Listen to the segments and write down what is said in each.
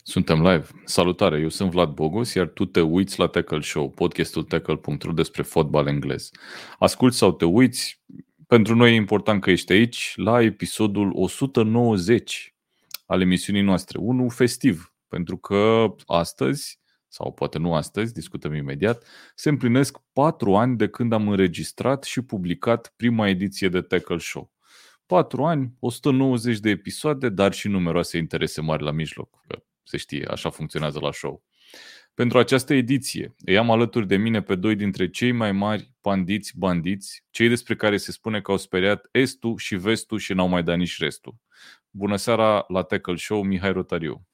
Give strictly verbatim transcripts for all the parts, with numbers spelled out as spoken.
Suntem live. Salutare, eu sunt Vlad Bogos, iar tu te uiți la Tackle Show, podcastul tackle punct ro despre fotbal englez. Asculți sau te uiți, pentru noi e important că ești aici, la episodul o sută nouăzeci al emisiunii noastre. Unul festiv, pentru că astăzi, sau poate nu astăzi, discutăm imediat, se împlinesc patru ani de când am înregistrat și publicat prima ediție de Tackle Show. Patru ani, o sută nouăzeci de episoade, dar și numeroase interese mari la mijloc. Se știe, așa funcționează la show. Pentru această ediție îi am alături de mine pe doi dintre cei mai mari pandiți bandiți, cei despre care se spune că au speriat estul și vestul și n-au mai dat nici restul. Bună seara la Tackle Show, Mihai Rotariu.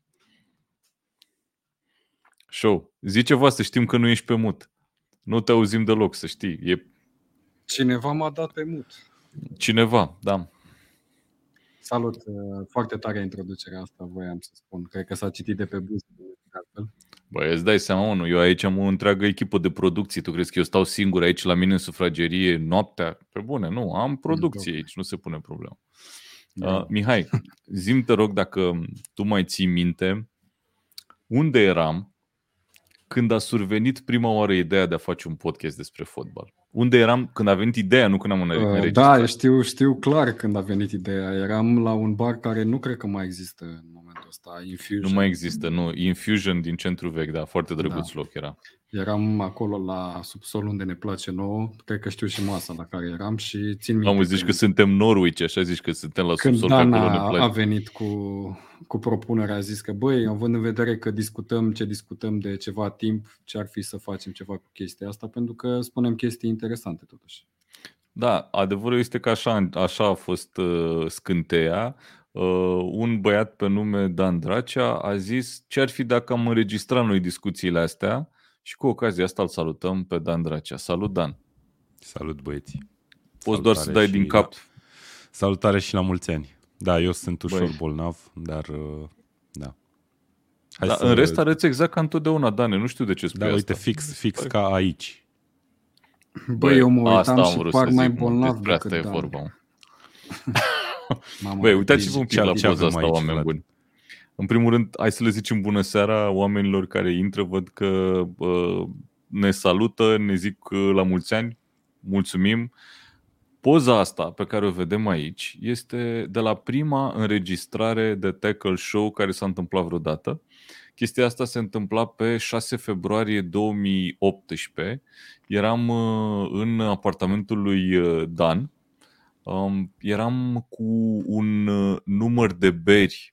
Show, zi ceva să știm că nu ești pe mut. Nu te auzim deloc, să știi. E... Cineva m-a dat pe mut. Cineva, da. Salut, foarte tare introducerea asta, voiam să spun. Cred că s-a citit de pe bus. Băi, îți dai seama, nu, eu aici am o întreagă echipă de producție. Tu crezi că eu stau singur aici la mine în sufragerie noaptea? Pe bune, nu, am producție aici, nu se pune problemă. Uh, Mihai, zi-mi te rog dacă tu mai ții minte unde eram când a survenit prima oară ideea de a face un podcast despre fotbal. Unde eram când a venit ideea, nu când am înregistrat? Da, știu, știu clar când a venit ideea. Eram la un bar care nu cred că mai există în momentul ăsta, Infusion. Nu mai există, nu. Infusion din centru vechi, da, foarte drăguț da. Loc era. Eram acolo la subsol unde ne place nouă, cred că știu și masa la care eram și țin minte. Am zici că, că suntem Norwich, așa zici că suntem la când subsol. Când Dan a, a venit cu, cu propunerea, a zis că băi, având în vedere că discutăm ce discutăm de ceva timp, ce ar fi să facem ceva cu chestia asta, pentru că spunem chestii interesante totuși. Da, adevărul este că așa, așa a fost uh, scânteia. Uh, un băiat pe nume Dan Dracea a zis ce ar fi dacă am înregistrat noi discuțiile astea și cu ocazia asta îl salutăm pe Dan Dracea. Salut, Dan! Salut, băieți! Poți doar să dai din cap. La... Salutare și la mulți ani! Da, eu sunt ușor Băi. bolnav, dar uh, da. Hai da să... În rest arăți exact ca întotdeauna, Dane, nu știu de ce spui da, asta. Uite, fix, fix ca aici. Băi, eu mă uitam și par mai bolnav decât Dan. Vorba. Băi, uitați-vă un pic la poza asta, oameni buni. În primul rând, hai să le zicem bună seara oamenilor care intră, văd că uh, ne salută, ne zic uh, la mulți ani, mulțumim. Poza asta pe care o vedem aici este de la prima înregistrare de Tackle Show care s-a întâmplat vreodată. Chestia asta se întâmpla pe șase februarie două mii optsprezece. Eram uh, în apartamentul lui uh, Dan. Um, eram cu un uh, număr de beri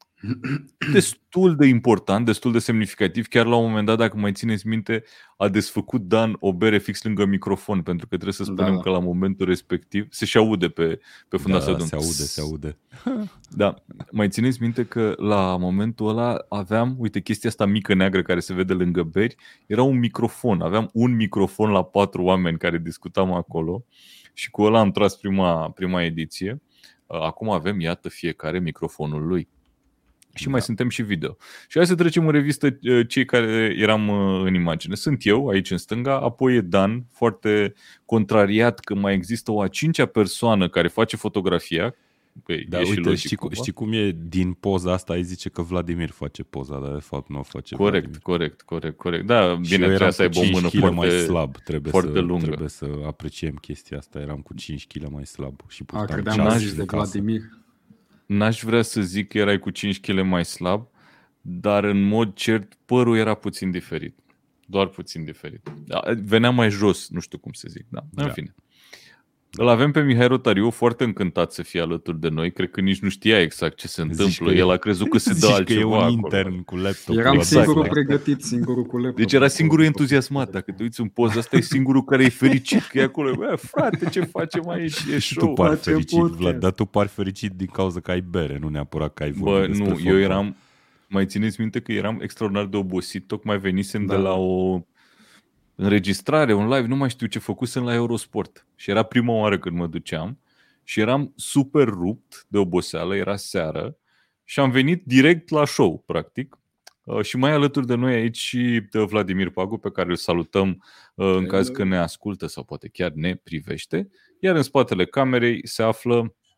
destul de important, destul de semnificativ. Chiar la un moment dat, dacă mai țineți minte, a desfăcut Dan o bere fix lângă microfon, pentru că trebuie să spunem da, da. că la momentul respectiv se și aude pe, pe fundația. Da, se aude, se aude. Da, mai țineți minte că la momentul ăla aveam, uite, chestia asta mică neagră care se vede lângă beri, era un microfon. Aveam un microfon la patru oameni care discutam acolo și cu ăla am tras prima, prima ediție. Acum avem, iată, fiecare microfonul lui. Și da. mai suntem și video. Și hai să trecem în revistă cei care eram în imagine. Sunt eu, aici în stânga, apoi e Dan, foarte contrariat că mai există o a cincea persoană care face fotografia. Păi, da, uite, logic, știi, știi cum e din poza asta, ai zice că Vladimir face poza, dar de fapt nu o face corect, Vladimir. Corect, corect, corect. Da, bine, trebuie să aibă o mână foarte, mai slab, trebuie foarte să, lungă. Trebuie să apreciem chestia asta, eram cu cinci kilograme mai slab. Și a, credeam că zis de Vladimir. N-aș vrea să zic că erai cu cinci kilograme mai slab, dar în mod cert părul era puțin diferit. Doar puțin diferit. Venea mai jos, nu știu cum să zic. Da. În da. fine. Îl avem pe Mihai Rotariu, foarte încântat să fie alături de noi. Cred că nici nu știa exact ce se întâmplă. El a crezut că se dă altceva că e un acolo. intern cu laptop. Eram exact. singurul pregătit, singurul cu laptop. Deci era singurul entuziasmat. Dacă te uiți în poza asta, e singurul care e fericit că e acolo. Bă, frate, ce facem aici? E show. Tu pari fericit, Vlad, dar tu pari fericit din cauza că ai bere, nu neapărat că ai vorbit despre nu, fotbal. Eu eram, mai țineți minte că eram extraordinar de obosit. Tocmai venisem da. de la o înregistrare, un live, nu mai știu ce făcusem la Eurosport. Și era prima oară când mă duceam și eram super rupt de oboseală, era seară și am venit direct la show, practic. Și mai alături de noi aici și Vladimir Pagu, pe care îl salutăm în caz că ne ascultă sau poate chiar ne privește. Iar în spatele camerei se află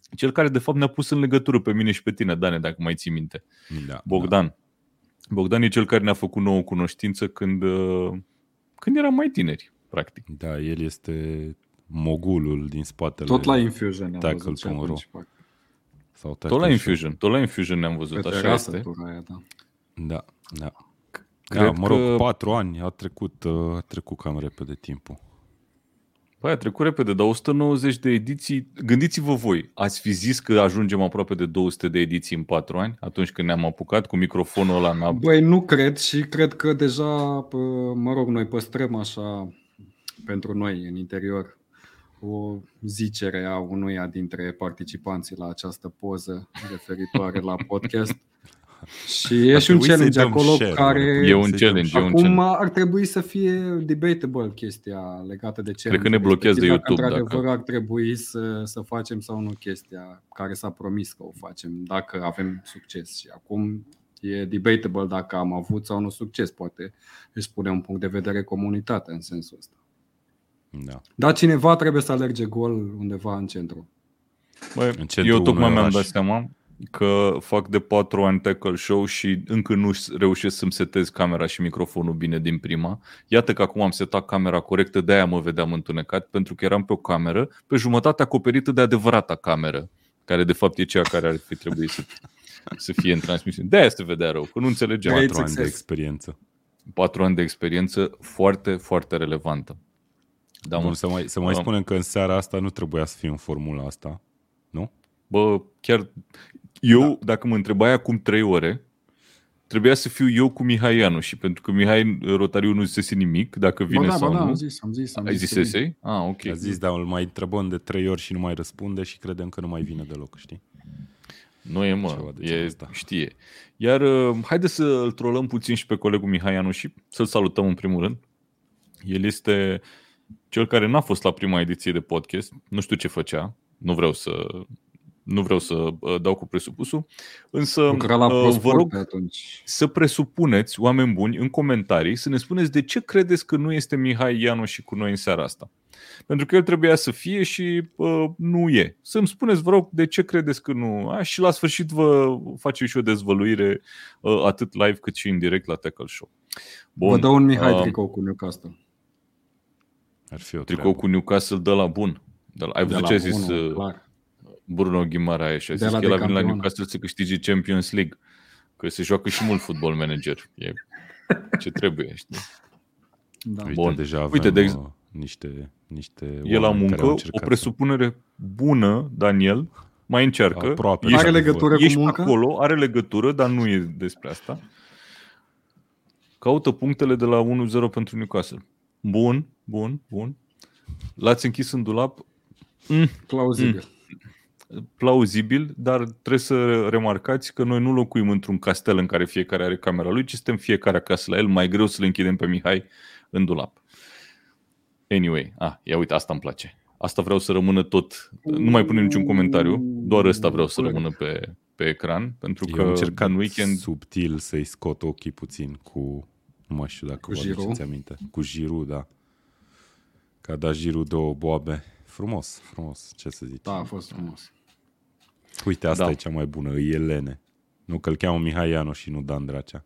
Cel care de fapt ne-a pus în legătură pe mine și pe tine, Dane, dacă mai ții minte. Da, Bogdan. Da. Bogdan e cel care ne-a făcut nouă cunoștință când, când eram mai tineri, practic. Da, el este mogulul din spatele Tot la Infusion ne-am tackle văzut și punct ro. atunci. Sau Tot la Infusion, tot la Infusion ne-am văzut, Pe așa este. Aia, da. Da, da. Cred da, mă rog, că... patru ani, a trecut, a trecut cam repede timpul. Păi a trecut repede, dar o sută nouăzeci de ediții, gândiți-vă voi, ați fi zis că ajungem aproape de două sute de ediții în patru ani, atunci când ne-am apucat cu microfonul ăla în... Băi, nu cred și cred că deja, mă rog, noi păstrăm așa pentru noi în interior o zicere a unuia dintre participanții la această poză referitoare la podcast. Și e și un challenge acolo share, care... E un challenge. Acum e un challenge. ar trebui să fie debatable chestia legată de challenge. Cred că ne blochează YouTube. Într-adevăr dacă... ar trebui să, să facem sau nu chestia care s-a promis că o facem, dacă avem succes. Și acum e debatable dacă am avut sau nu succes. Poate își spune un punct de vedere comunitatea în sensul ăsta. Da. Dar cineva trebuie să alerge gol undeva în centru. Băi, eu tocmai mi-am dat seama că fac de patru ani tackle show și încă nu reușesc să-mi setez camera și microfonul bine din prima. Iată că acum am setat camera corectă, de-aia mă vedeam întunecat, pentru că eram pe o cameră, pe jumătate acoperită de adevărata cameră, care de fapt e cea care ar fi trebuit să, să fie în transmisiune. De-aia se vedea rău, că nu înțelegeam. Patru ani de experiență. Patru ani de experiență foarte, foarte relevantă. Da, Bun, să mai, să mai uh, spunem că în seara asta nu trebuia să fie în formula asta, nu? Bă, chiar eu, da. Dacă mă întrebai acum trei ore, trebuia să fiu eu cu Mihai Ianu și pentru că Mihai Rotariu nu zisese nimic, dacă vine ba da, sau ba da, nu. Am zis, am zis, am Ai zis zisesei? Ah, ok. A zis, dar îl mai întrebăm de trei ori și nu mai răspunde și credem că nu mai vine deloc, știi? Nu e, mă, e, știe. Iar uh, haide să îl trolăm puțin și pe colegul Mihai Ianu și să-l salutăm în primul rând. El este cel care n-a fost la prima ediție de podcast, nu știu ce făcea, nu vreau să... Nu vreau să uh, dau cu presupusul, însă uh, vă rog atunci. să presupuneți, oameni buni, în comentarii, să ne spuneți de ce credeți că nu este Mihai Ianu și cu noi în seara asta. Pentru că el trebuia să fie și uh, nu e. Să-mi spuneți, vă rog, de ce credeți că nu. A, și la sfârșit vă facem și o dezvăluire uh, atât live cât și indirect la Tackle Show. Bun. Vă dau un Mihai uh, tricou cu Newcastle. Ar fi o tricou treabă. cu Newcastle de la bun. De la, ai văzut ce a zis... Bunul, clar. Bruno Guimaraes și a zis că el a venit la Newcastle să câștige Champions League. Că se joacă și mult Football Manager. E ce trebuie, știi? Da. Uite, Bun. deja avem Uite, de ex... niște, niște e la muncă, o presupunere bună, Daniel, mai încearcă. Aproape. Are legătură ești cu muncă? Acolo, are legătură, dar nu e despre asta. Caută punctele de la unu zero pentru Newcastle. Bun, bun, bun. L-ați închis în dulap? Mm. Plauzibil. Mm. Plauzibil, dar trebuie să remarcați că noi nu locuim într-un castel în care fiecare are camera lui, ci suntem fiecare acasă la el, mai greu să-l închidem pe Mihai în dulap. Anyway, ah, ia uite, asta îmi place. Asta vreau să rămână tot, nu mai punem niciun comentariu, doar ăsta vreau să rămână pe, pe ecran, pentru că eu am încercat în weekend... subtil să-i scot ochii puțin cu, nu mai știu dacă cu vă aduceți aminte, cu Giroud, da. Că a dat Giroud două boabe. Frumos, frumos, ce să zici. Da, a fost frumos. Uite, asta da. e cea mai bună, îi Elene. Nu că îl cheamă Mihai Ianu și nu Dan Dracea.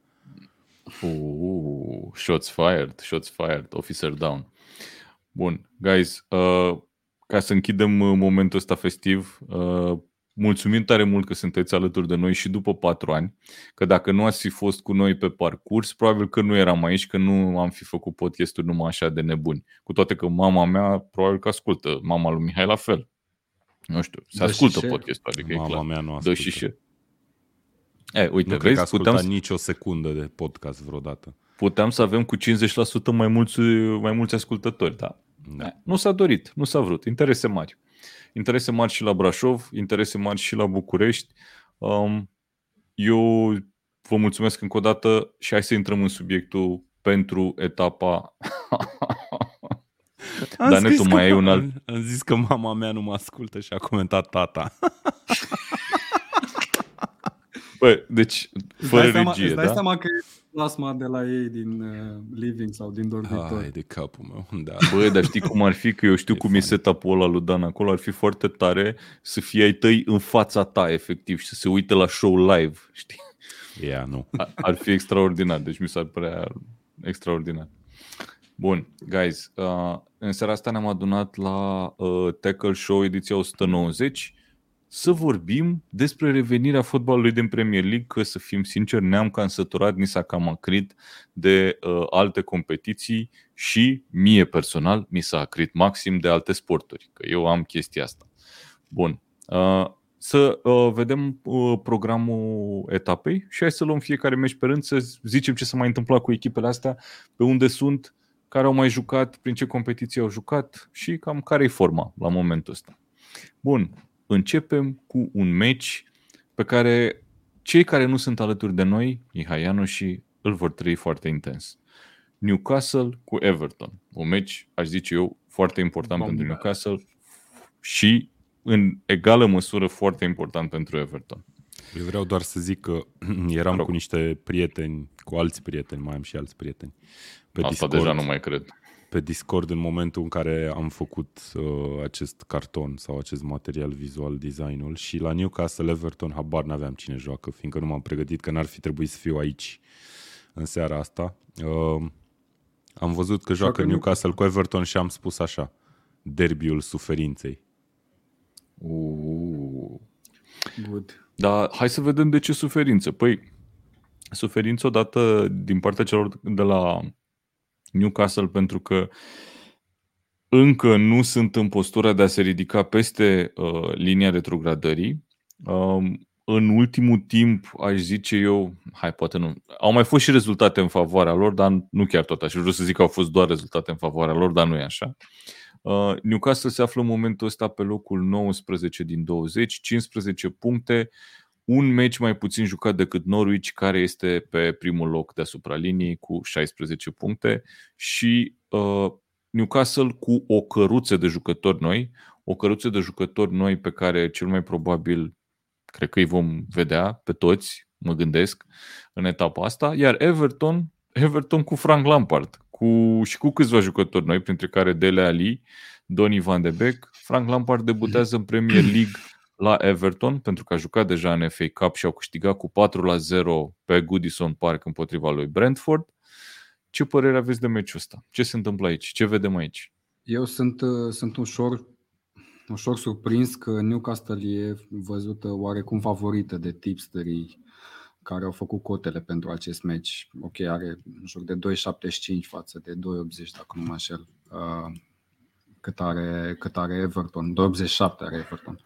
Uh, shots fired, shots fired, officer down. Bun, guys, uh, ca să închidem momentul ăsta festiv, uh, mulțumim tare mult că sunteți alături de noi și după patru ani, că dacă nu ați fi fost cu noi pe parcurs, probabil că nu eram aici, că nu am fi făcut podcastul numai așa de nebuni. Cu toate că mama mea probabil că ascultă, mama lui Mihai la fel. Nu știu, se Dă ascultă podcastul, adică mama e clar. Mea nu ascultă. Dă și share. E, uite, nu vezi, cred că asculta puteam, nici o secundă de podcast vreodată. Puteam să avem cu cincizeci la sută mai mulți, mai mulți ascultători, da. Da. Nu s-a dorit, nu s-a vrut. Interese mari. Interese mari și la Brașov, interese mari și la București. Eu vă mulțumesc încă o dată și hai să intrăm în subiectul pentru etapa... Dar tu mai ai un alt... Am zis că mama mea nu mă ascultă și a comentat tata. Bă, deci, fără îți dai regie, seama, îți dai da? seama că e plasma de la ei din uh, living sau din dormitor. Hai de capul meu, da. Bă, dar știi cum ar fi? Că eu știu E cum e funny. setup-ul ăla lui Dan acolo. Ar fi foarte tare să fie ai tăi în fața ta, efectiv, și să se uite la show live, știi? Yeah, nu. Ar- Ar fi extraordinar, deci mi s-ar părea extraordinar. Bun, guys, uh, în seara asta ne-am adunat la uh, Tackle Show ediția o sută nouăzeci să vorbim despre revenirea fotbalului din Premier League, că să fim sinceri, ne-am cam săturat, ni s-a cam acrit de uh, alte competiții și mie personal mi s-a acrit maxim de alte sporturi, că eu am chestia asta. Bun, uh, să uh, vedem uh, programul etapei și hai să luăm fiecare meci pe rând, să zicem ce s-a mai întâmplat cu echipele astea, pe unde sunt, care au mai jucat, prin ce competiții au jucat și cam care e forma la momentul ăsta. Bun, începem cu un meci pe care cei care nu sunt alături de noi, Mihaianu, și îl vor trăi foarte intens. Newcastle cu Everton. Un meci, aș zice eu, foarte important Bomba. pentru Newcastle și în egală măsură foarte important pentru Everton. Eu vreau doar să zic că eram Rog. cu niște prieteni, cu alți prieteni, mai am și alți prieteni, pe Asta Discord, deja nu mai cred. pe Discord în momentul în care am făcut uh, acest carton sau acest material vizual, design-ul, și la Newcastle Everton habar n-aveam cine joacă, fiindcă nu m-am pregătit, că n-ar fi trebuit să fiu aici în seara asta. Uh, am văzut că joacă Joacă Newcastle cu Everton și am spus așa: derbiul suferinței. Uh. Good. Dar hai să vedem de ce suferință. Păi, suferință odată din partea celor de la Newcastle, pentru că încă nu sunt în postura de a se ridica peste uh, linia retrogradării. Um, în ultimul timp, aș zice eu, hai, poate nu, au mai fost și rezultate în favoarea lor, dar nu chiar tot așa. Vreau să zic că au fost doar rezultate în favoarea lor, dar nu e așa. Uh, Newcastle se află în momentul ăsta pe locul nouăsprezece din douăzeci, cincisprezece puncte, un meci mai puțin jucat decât Norwich, care este pe primul loc deasupra liniei cu șaisprezece puncte, și uh, Newcastle cu o căruță de jucători noi, o căruță de jucători noi pe care cel mai probabil cred că îi vom vedea pe toți, mă gândesc, în etapa asta, iar Everton, Everton cu Frank Lampard, cu, și cu câțiva jucători noi, printre care Dele Alli, Donny van de Beek. Frank Lampard debutează în Premier League la Everton, pentru că a jucat deja în F A Cup și au câștigat cu patru la zero pe Goodison Park împotriva lui Brentford. Ce părere aveți de meciul ăsta? Ce se întâmplă aici? Ce vedem aici? Eu sunt, uh, sunt ușor, ușor surprins că Newcastle e văzută oarecum favorită de tipsterii care au făcut cotele pentru acest meci. Ok, are în jur de doi virgulă șaptezeci și cinci față de doi virgulă optzeci, dacă nu mă înșel. Uh, cât are, cât are Everton, doi virgulă optzeci și șapte are Everton.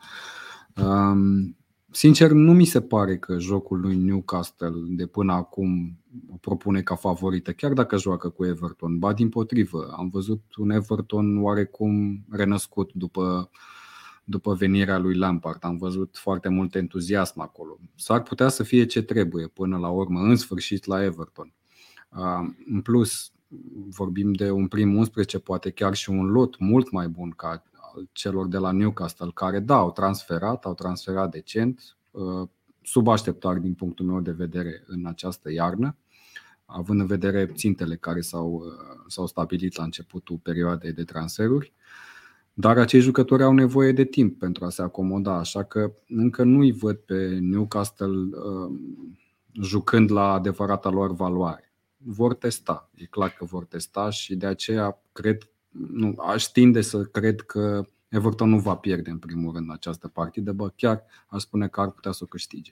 Um, sincer, nu mi se pare că jocul lui Newcastle de până acum o propune ca favorită, chiar dacă joacă cu Everton. Ba dimpotrivă, am văzut un Everton oarecum renăscut după, după venirea lui Lampard. Am văzut foarte mult entuziasm acolo. S-ar putea să fie ce trebuie până la urmă, în sfârșit, la Everton. Uh, în plus, vorbim de un prim unsprezece, poate chiar și un lot mult mai bun ca celor de la Newcastle, care da, au transferat, au transferat decent, sub așteptări din punctul meu de vedere în această iarnă, având în vedere țintele care s-au, s-au stabilit la începutul perioadei de transferuri. Dar acei jucători au nevoie de timp pentru a se acomoda, așa că încă nu-i văd pe Newcastle uh, jucând la adevărata lor valoare. Vor testa, e clar că vor testa și de aceea cred, nu, aș tinde să cred că Everton nu va pierde în primul rând această partidă, bă, chiar aș spune că ar putea să o câștige.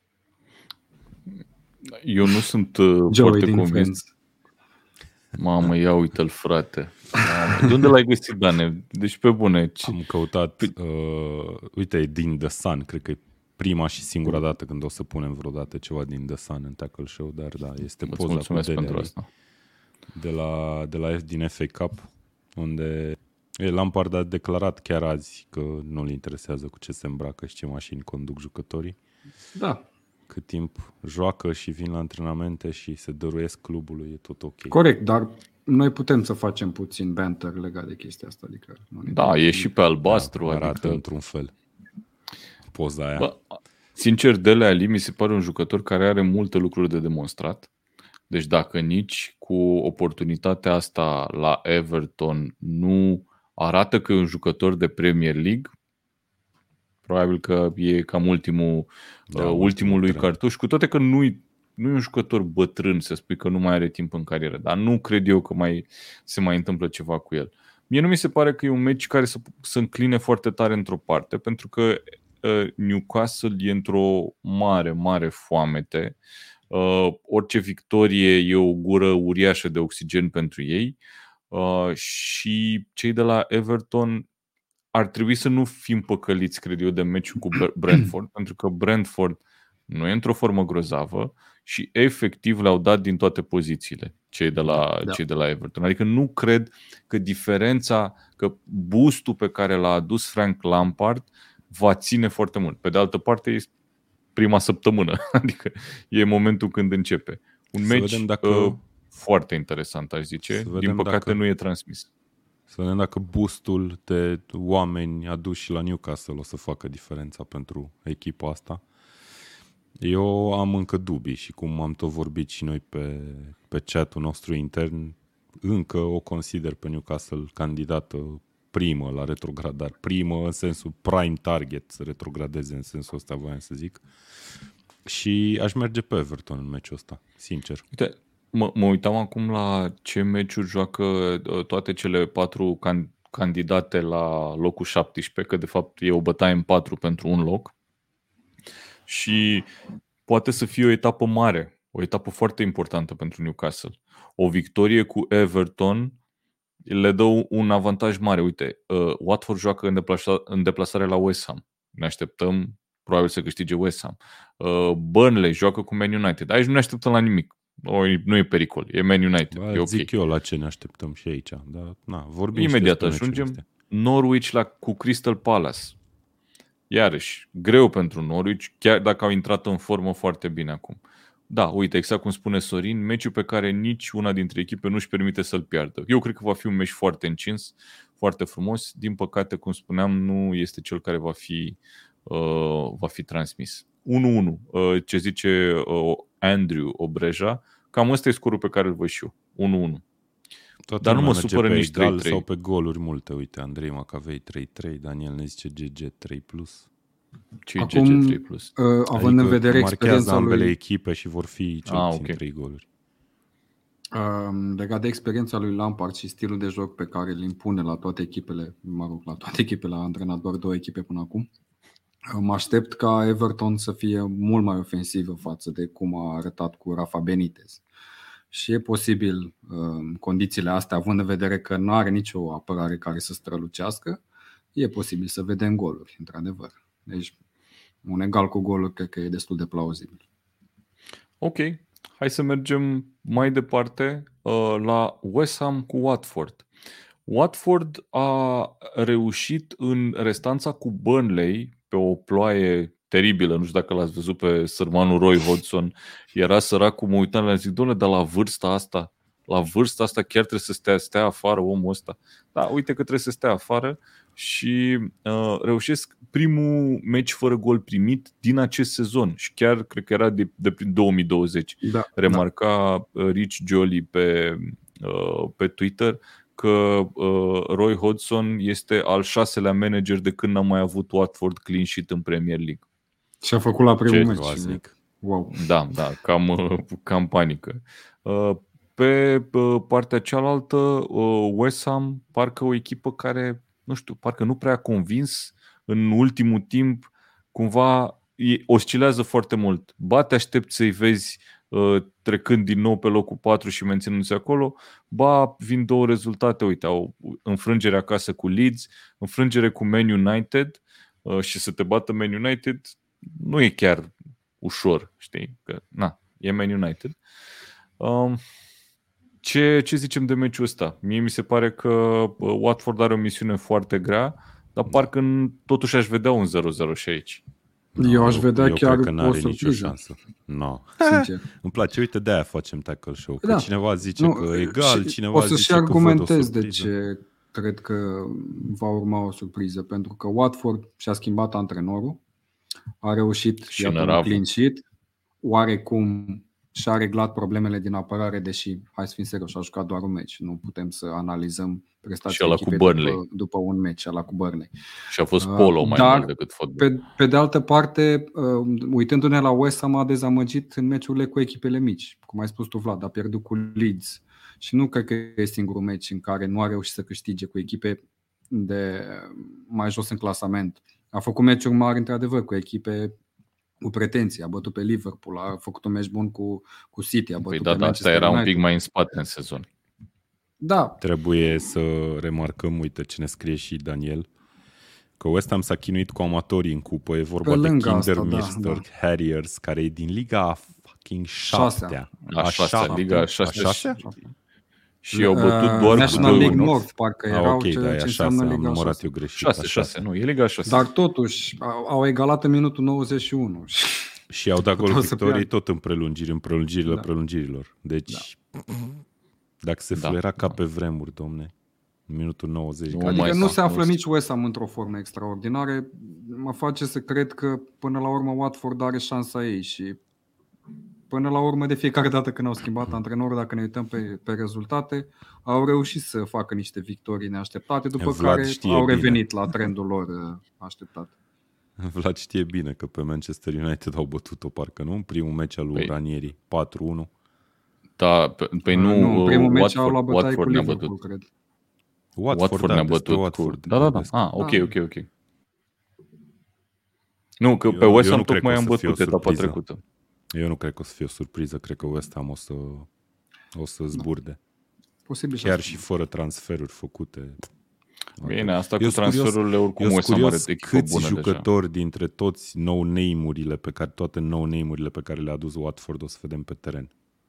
Eu nu sunt uh, foarte convins. Friends. Mamă, ia uite-l, frate. Mamă, de unde l-ai găsit, Dane? Deci pe bune. Ce... Am căutat, uh, uite, din The Sun, cred că e prima și singura dată când o să punem vreodată ceva din The Sun în Tackle Show, dar da, este Îți poza cu Dele pentru asta. De la, de la din F A Cup, unde e, Lampard a declarat chiar azi că nu-l interesează cu ce se îmbracă și ce mașini conduc jucătorii. Da. Cât timp joacă și vin la antrenamente și se dăruiesc clubului, e tot ok. Corect, dar noi putem să facem puțin banter legat de chestia asta. Adică da, e și pe albastru. Da, arată adică... într-un fel poza aia. Bă, Sincer, Dele Alli mi se pare un jucător care are multe lucruri de demonstrat. Deci dacă nici cu oportunitatea asta la Everton nu arată că e un jucător de Premier League, probabil că e cam ultimul, Da, uh, ultimul ultimul lui tren. cartuș, cu toate că nu-i, nu e un jucător bătrân, să spui că nu mai are timp în carieră, dar nu cred eu că mai se mai întâmplă ceva cu el. Mie nu mi se pare că e un meci care să, să încline foarte tare într-o parte, pentru că uh, Newcastle e într-o mare, mare foamete. Uh, orice victorie e o gură uriașă de oxigen pentru ei uh, și cei de la Everton ar trebui să nu fim păcăliți, cred eu, de meciul cu Brentford, pentru că Brentford nu e într-o formă grozavă și efectiv le-au dat din toate pozițiile cei de la, Da. cei de la Everton. Adică nu cred că diferența, că boostul pe care l-a adus Frank Lampard va ține foarte mult. Pe de altă parte, e prima săptămână, adică e momentul când începe. Un Să meci vedem dacă- uh, foarte interesant, aș zice. Să vedem Din păcate dacă- nu e transmis. Să vedem dacă boostul de oameni aduși la Newcastle o să facă diferența pentru echipa asta. Eu am încă dubii și cum am tot vorbit și noi pe, pe chat-ul nostru intern, încă o consider pe Newcastle candidată primă la retrogradare. Primă în sensul prime target să retrogradeze, în sensul ăsta voiam să zic. Și aș merge pe Everton în meciul ăsta, sincer. Uite, mă, mă uitam acum la ce meciuri joacă uh, toate cele patru can- candidate la locul șaptesprezece, că de fapt e o bătaie în patru pentru un loc. Și poate să fie o etapă mare, o etapă foarte importantă pentru Newcastle. O victorie cu Everton le dă un avantaj mare. Uite, uh, Watford joacă în, deplasa- în deplasare la West Ham. Ne așteptăm probabil să câștige West Ham. Uh, Burnley joacă cu Man United. Aici nu ne așteptăm la nimic. Nu e, nu e pericol, e Man United. Bă, e ok. zic eu la ce ne așteptăm și aici. Dar, na, vorbim Imediat și despre meciurile ajungem. astea. Norwich la, cu Crystal Palace. Iarăși, greu pentru Norwich, chiar dacă au intrat în formă foarte bine acum. Da, uite, exact cum spune Sorin, meciul pe care nici una dintre echipe nu își permite să-l piardă. Eu cred că va fi un meci foarte încins, foarte frumos. Din păcate, cum spuneam, nu este cel care va fi, uh, va fi transmis. unu unu, uh, ce zice uh, Andrew Obreja, cam ăsta e scorul pe care îl văd și eu. unu unu. Toată Dar nu lumea mă merge supără pe nici egal trei trei. sau pe goluri multe. Uite, Andrei Macavei trei trei, Daniel ne zice G G trei plus. Ce e Acum, G G trei plus? uh, având Adică în vedere marchează experiența ambele lui, echipe și vor fi cel Ah, puțin ok. trei goluri. uh, legat de experiența lui Lampard și stilul de joc pe care îl impune la toate echipele, mă rog, la toate echipele, a antrenat doar două echipe până acum, uh, mă aștept ca Everton să fie mult mai ofensivă față de cum a arătat cu Rafa Benitez. Și e posibil, în condițiile astea, având în vedere că nu are nicio apărare care să strălucească, e posibil să vedem goluri, într-adevăr. Deci, un egal cu goluri cred că e destul de plauzibil. Ok, hai să mergem mai departe uh, la West Ham cu Watford. Watford a reușit în restanța cu Burnley pe o ploaie teribilă, nu știu dacă l-ați văzut pe sărmanul Roy Hodgson, era săracul, mă uitam la zic, doamne, dar la vârsta asta, la vârsta asta chiar trebuie să stea, stea afară omul ăsta. Da, uite că trebuie să stea afară și uh, reușesc primul meci fără gol primit din acest sezon și chiar cred că era de, de prin două mii douăzeci. Da, Remarca da. Rich Jolly pe, uh, pe Twitter că uh, Roy Hodgson este al șaselea manager de când n-a mai avut Watford clean sheet în Premier League. Și a făcut la primul Ce meci. groaznic. Wow. Da, da, cam, uh, cam panică. Uh, pe uh, partea cealaltă, uh, West Ham parcă o echipă care, nu știu, parcă nu prea a convins în ultimul timp, cumva oscilează foarte mult. Ba te aștepți să-i vezi uh, trecând din nou pe locul patru și menținându-se acolo, ba vin două rezultate, uite, au înfrângere acasă cu Leeds, înfrângere cu Man United uh, și să te bată Man United nu e chiar ușor, știi? Că, na, e Man United. Um, ce, ce zicem de meciul ăsta? Mie mi se pare că Watford are o misiune foarte grea, dar parcă totuși aș vedea un zero zero și aici. Eu aș vedea eu chiar cred că o n-are nicio surpriză. șansă. No. Sincer. Îmi place, uite, de-aia facem tackle show. Că Da. cineva zice Nu, că egal, și cineva o să zice și că văd o argumentez de surpriză. ce cred că va urma o surpriză. Pentru că Watford și-a schimbat antrenorul A reușit și iată un clean sheet. Oarecum și-a reglat problemele din apărare, deși, hai să fim serioși, a jucat doar un meci. Nu putem să analizăm prestația echipei după, după un meci, ăla cu Burnley. Și a fost polo mai Dar, mult decât fotbal. Pe, pe de altă parte, uitându-ne la West Ham, a dezamăgit în meciurile cu echipele mici. Cum ai spus tu, Vlad, a pierdut cu Leeds. Și nu cred că e singurul meci în care nu a reușit să câștige cu echipe de mai jos în clasament. A făcut meciuri mari, într-adevăr, cu echipe cu pretenții. A bătut pe Liverpool, a făcut un meci bun cu, cu City, a bătut păi pe da, Manchester asta era United. un pic mai în spate în sezon. Da. Trebuie să remarcăm, uite ce ne scrie și Daniel, că West Ham s-a chinuit cu amatorii în cupă. E vorba de Kindermeister da, da. Harriers, care e din Liga fucking șasea. A șasea, Liga șasea. Și au bătut doar National League North, parcă ah, erau okay, ce, da, ce înseamnă Liga am numărat eu greșit. șase șase, nu, e Liga șase. Dar totuși au egalat în minutul nouăzeci și unu. Și au dat golul victoriei tot în prelungiri, în prelungirile da. prelungirilor. Deci, da. dacă se fluiera da, ca da. pe vremuri, domne, în minutul nouăzeci. Nu adică nu se află nici West Ham într-o formă extraordinară. Mă face să cred că până la urmă Watford are șansa ei și până la urmă, de fiecare dată când au schimbat antrenorul, dacă ne uităm pe, pe rezultate, au reușit să facă niște victorii neașteptate, după Vlad care au revenit bine. la trendul lor așteptat. Vlad știe bine că pe Manchester United au bătut-o, parcă nu? În primul meci al lui păi, Ranieri, patru unu. Da, pe, pe nu, nu în primul meci Watford, au luat bătaie Watford cu Liverpool, bătut. cred. Watford, Watford da, ne-a bătut. Watford, cu... Da, da, da. Ah, ok, ok, ok. Nu, că eu, pe West Ham tocmai am bătut etapa trecută. Eu nu cred că o să fie o surpriză, cred că West Ham o să, o să zburde. Posibil chiar și fără transferuri făcute. Bine, asta eu cu transferurile oricum West Ham are de echipă câți bună jucători deja. dintre toți no-name-urile pe care, toate no-name-urile pe care le-a adus Watford o să vedem pe teren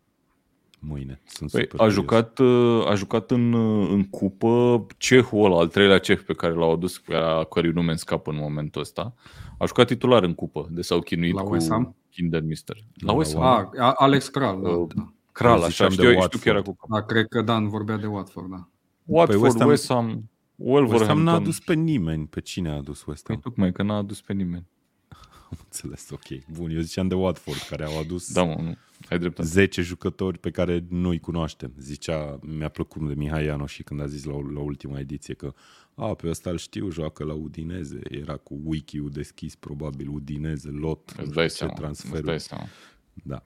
mâine. Sunt păi, super a, curios. jucat, a jucat în, în cupă cehul ăla, al treilea ceh pe care l-au adus, a cărui nume îmi scapă în momentul ăsta. A jucat titular în cupă, de s-au chinuit la cu West Ham? Kindermeister. La West Ham. Ah, Alex Kral, uh, da. Kral, așa, știu, eu știu că era cu da, cred că Dan vorbea de Watford, da. Watford, păi West Ham, West Ham, Wolverhampton. West Ham n-a adus pe nimeni. Pe cine a adus West Ham? Păi tocmai că n-a adus pe nimeni. Am înțeles, ok. Bun, eu ziceam de Watford, care au adus da, mă, nu. Ai dreptate. zece jucători pe care nu-i cunoaștem. Zicea, mi-a plăcut de Mihai Iano și când a zis la, la ultima ediție că a, pe ăsta îl știu, joacă la Udineze. Era cu wiki-ul deschis, probabil, Udineze, lot, îți dai ce seama, transferuri. îți dai seama. Da.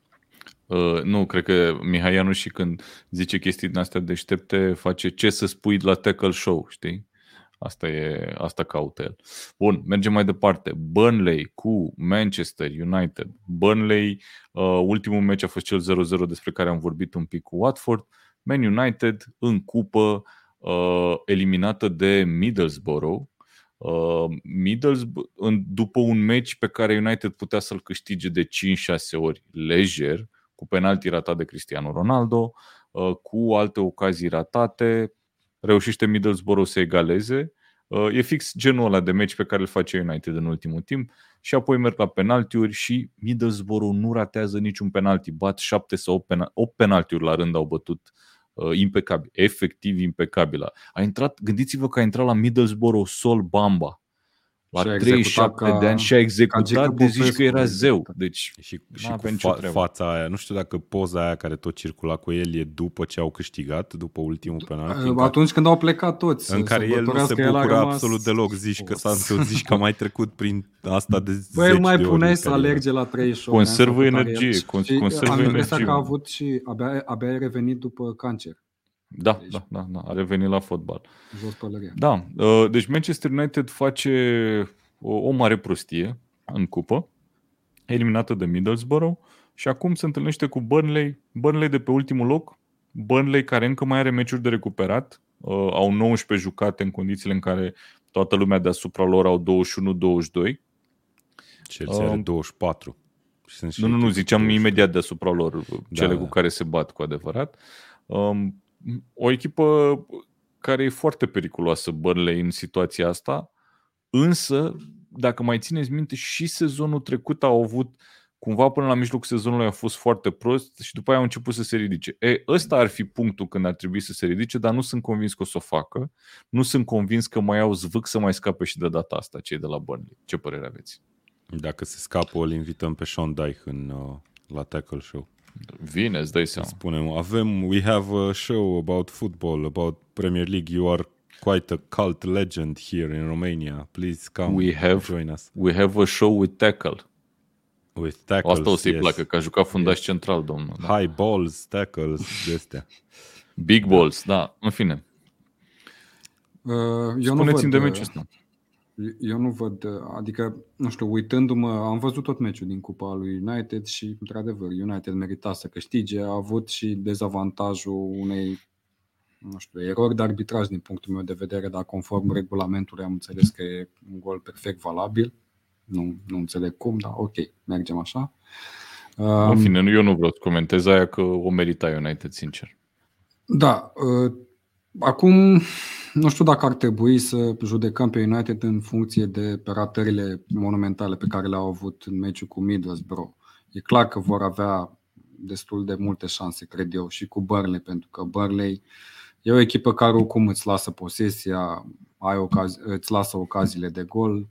Uh, nu, cred că Mihai Ianu și când zice chestii din astea deștepte face ce să spui la tackle show, știi? Asta e, asta caută el. Bun, mergem mai departe. Burnley cu Manchester United. Burnley, uh, ultimul meci a fost cel zero zero despre care am vorbit un pic cu Watford. Man United în cupă, uh, eliminată de Middlesbrough. Uh, Middlesbrough, în, după un meci pe care United putea să-l câștige de cinci șase ori lejer, cu penalti ratat de Cristiano Ronaldo, uh, cu alte ocazii ratate, reușește Middlesbrough să egaleze. E fix genul ăla de meci pe care îl face United în ultimul timp și apoi merg la penaltiuri și Middlesbrough nu ratează niciun penalti. Bat șapte sau opt, penal- opt penaltiuri la rând au bătut uh, impecabil, efectiv impecabil. A intrat, gândiți-vă că a intrat la Middlesbrough Sol Bamba la treizeci și șapte ca, de ani și a executat de zici că era zeu. Deci și, și cu fa- fața aia, nu știu dacă poza aia care tot circula cu el e după ce au câștigat, după ultimul penalti. Atunci când au plecat toți. În care el nu se bucura absolut deloc. Zici că, s-a, zici că a mai trecut prin asta de zeci Băi, de mai ori. puneai să alerge la treizeci și opt. Conservă energie. Conservă am impresia energie. că a avut și abia, abia a revenit după cancer. Da, deci, da, da, da, a revenit la fotbal. Jos pălăria. Da, deci Manchester United face o, o mare prostie în cupă, eliminată de Middlesbrough și acum se întâlnește cu Burnley, Burnley de pe ultimul loc, Burnley care încă mai are meciuri de recuperat, uh, au nouăsprezece jucate în condițiile în care toată lumea deasupra lor au douăzeci și unu douăzeci și doi. Chelsea are douăzeci și patru. Nu, nu, nu, ziceam imediat deasupra lor, cele da, cu care se bat cu adevărat. Um, o echipă care e foarte periculoasă, Burnley, în situația asta, însă, dacă mai țineți minte, și sezonul trecut au avut, cumva până la mijlocul sezonului a fost foarte prost și după aia au început să se ridice. E, ăsta ar fi punctul când ar trebui să se ridice, dar nu sunt convins că o să o facă. Nu sunt convins că mai au zvâc să mai scape și de data asta cei de la Burnley. Ce părere aveți? Dacă se scapă, îl invităm pe Sean Dyche în, uh, la Tackle Show. Vine, îți dai seama. Spunem, avem, we have a show about football, about Premier League. You are quite a cult legend here in Romania. Please come we have, join us. We have a show with Tackle. With tackles, Asta o să-i yes. placă, că a jucat fundaș yes. central, domnul. Da. High balls, tackles, de astea. Big balls, da, da în fine. Uh, eu Spuneți-mi nu de văd, meciul ăsta. Eu nu văd, adică, nu știu, uitându-mă, am văzut tot meciul din cupa lui United și, într-adevăr, United merita să câștige, a avut și dezavantajul unei, nu știu, erori de arbitraj din punctul meu de vedere, dar conform regulamentului am înțeles că e un gol perfect valabil. Nu, nu înțeleg cum, dar ok, mergem așa. În fine, eu nu vreau să comentez aia că o merita United, sincer. Da, acum nu știu dacă ar trebui să judecăm pe United în funcție de ratările monumentale pe care le-au avut în meciul cu Middlesbrough. E clar că vor avea destul de multe șanse, cred eu, și cu Burnley, pentru că Burnley e o echipă care oricum îți lasă posesia, ai ocazi- îți lasă ocaziile de gol.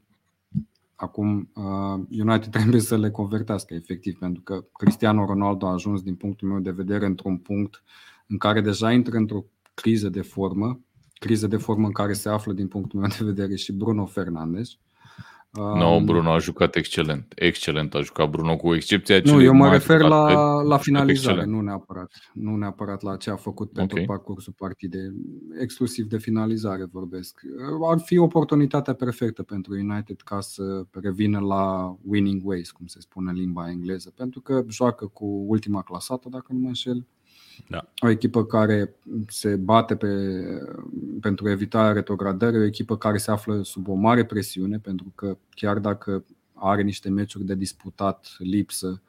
Acum United trebuie să le convertească efectiv, pentru că Cristiano Ronaldo a ajuns, din punctul meu de vedere, într-un punct în care deja intră într-o criză de formă, criză de formă în care se află, din punctul meu de vedere, și Bruno Fernandes. Nu, no, Bruno a jucat excelent. Excelent a jucat Bruno, cu excepția acelei. Nu, eu mă mari refer la, atât, la finalizare, nu neapărat, nu neapărat la ce a făcut pe okay. tot parcursul partidei. Exclusiv de finalizare vorbesc. Ar fi oportunitatea perfectă pentru United ca să revină la winning ways, cum se spune în limba engleză, pentru că joacă cu ultima clasată, dacă nu mă înșel. Da. O echipă care se bate pe, pentru evitarea retrogradării, o echipă care se află sub o mare presiune, pentru că chiar dacă are niște meciuri de disputat lipsă,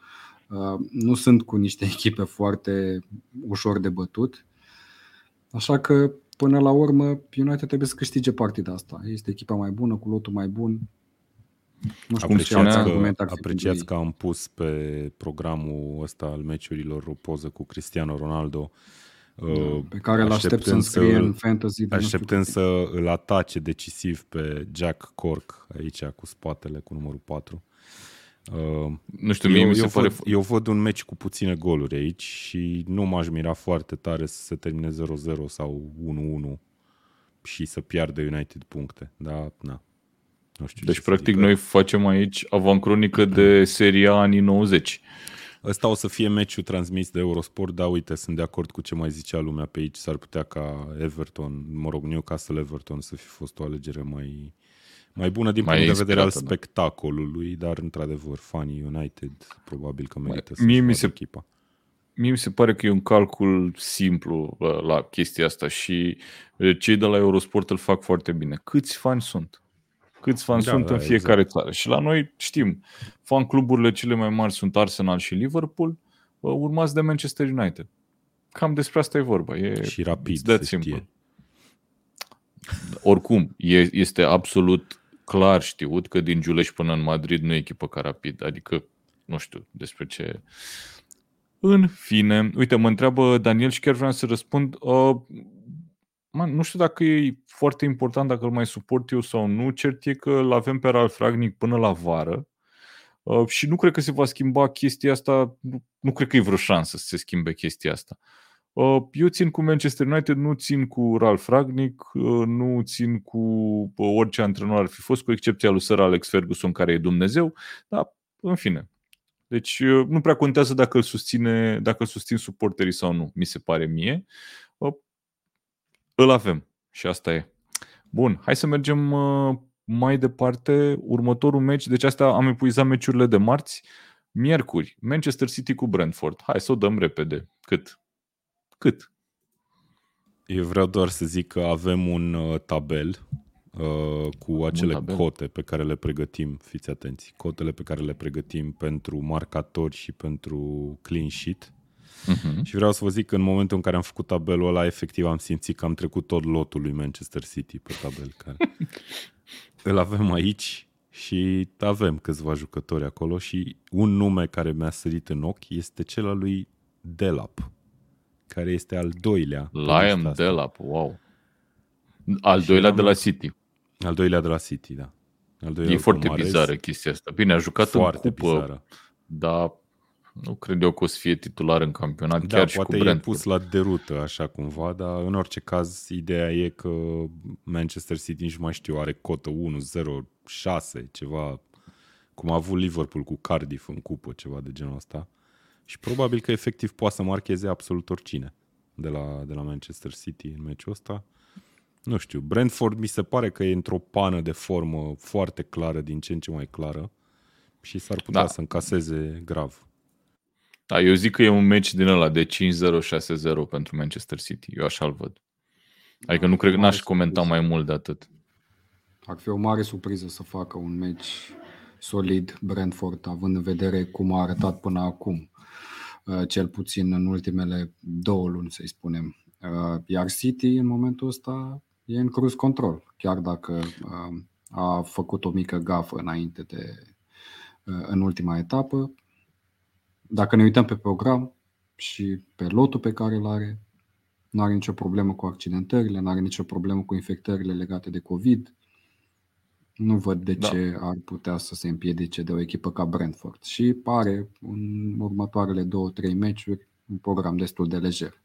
nu sunt cu niște echipe foarte ușor de bătut. Așa că, până la urmă, United trebuie să câștige partida asta. Este echipa mai bună, cu lotul mai bun. Nu știu, apreciați, că, apreciați că am pus pe programul ăsta al meciurilor o poză cu Cristiano Ronaldo, pe care îl aștept să înscrie în fantasy. Așteptăm să îl atace decisiv pe Jack Cork aici cu spatele, cu numărul patru. Uh, nu știu, mie eu, mi se eu, pare... văd, eu văd un meci cu puține goluri aici și nu m-aș mira foarte tare să se termine zero zero sau unu unu și să piardă United puncte. Da, na. Nu știu, deci, practic, noi facem aici avancronică de seria anii nouăzeci. Ăsta o să fie meciul transmis de Eurosport, dar uite, sunt de acord cu ce mai zicea lumea pe aici. S-ar putea ca Everton, mă rog, Newcastle-Everton să fi fost o alegere mai, mai bună din mai punct de vedere al spectacolului, dar, într-adevăr, fanii United probabil că merită să mie mi se echipa. Mie mi se pare că e un calcul simplu la chestia asta și cei de la Eurosport îl fac foarte bine. Câți fani sunt? Câți fani da, sunt da, în fiecare exact. țară. Și la noi știm, fan cluburile cele mai mari sunt Arsenal și Liverpool, urmați de Manchester United. Cam despre asta e vorba. E, și rapid se știe. Oricum, e, este absolut clar știut că din Giulești până în Madrid nu e echipă ca Rapid. Adică, nu știu despre ce... În fine, uite, mă întreabă Daniel și chiar vreau să răspund... Uh, Man, nu știu dacă e foarte important dacă îl mai suport eu sau nu. Cert e că îl avem pe Ralf Rangnick până la vară uh, și nu cred că se va schimba chestia asta. Nu, nu cred că e vreo șansă să se schimbe chestia asta. Uh, eu țin cu Manchester United, nu țin cu Ralf Rangnick, uh, nu țin cu uh, orice antrenor ar fi fost, cu excepția lui Sir Alex Ferguson, care e Dumnezeu, dar în fine. Deci uh, nu prea contează dacă îl susține, dacă îl susțin suporterii sau nu, mi se pare mie. Uh, Îl avem și asta e. Bun, hai să mergem uh, mai departe. Următorul meci, deci asta am epuizat meciurile de marți. Miercuri, Manchester City cu Brentford. Hai să o dăm repede. Cât? Cât? Eu vreau doar să zic că avem un uh, tabel uh, cu acele tabel. cote pe care le pregătim. Fiți atenți. Cotele pe care le pregătim pentru marcatori și pentru clean sheet. Uh-huh. Și vreau să vă zic că în momentul în care am făcut tabelul ăla, efectiv am simțit că am trecut tot lotul lui Manchester City pe tabel. Care... Îl avem aici și avem câțiva jucători acolo și un nume care mi-a sărit în ochi este cel al lui Delap, care este al doilea. Liam Delap, wow. Al doilea de la City. Al doilea de la City, da. Al doilea E foarte Mahrez. bizară chestia asta. Bine, a jucat Foarte în cupă, bizară. dar nu cred eu că o să fie titular în campionat, Da, chiar și cu poate e Brentford. pus la derută așa cumva, dar în orice caz ideea e că Manchester City nici nu mai știu, are cotă unu, zero, șase, ceva, cum a avut Liverpool cu Cardiff în cupă, ceva de genul ăsta. Și probabil că efectiv poate să marcheze absolut oricine de la, de la Manchester City în meciul ăsta. Nu știu, Brentford mi se pare că e într-o pană de formă foarte clară, din ce în ce mai clară și s-ar putea Da. să încaseze grav. Da, eu zic că e un meci din ăla de cinci zero șase zero pentru Manchester City. Eu așa-l văd. Adică nu cred că n-aș comenta mai mult de atât. Ar fi o mare surpriză să facă un meci solid Brentford, având în vedere cum a arătat până acum, cel puțin în ultimele două luni, să-i spunem. Iar City, în momentul ăsta, e în cruise control, chiar dacă a făcut o mică gafă înainte de, în ultima etapă. Dacă ne uităm pe program și pe lotul pe care îl are, nu are nicio problemă cu accidentările, nu are nicio problemă cu infectările legate de COVID. Nu văd de ce da. ar putea să se împiedice de o echipă ca Brentford. Și pare în următoarele două, trei meciuri un program destul de lejer.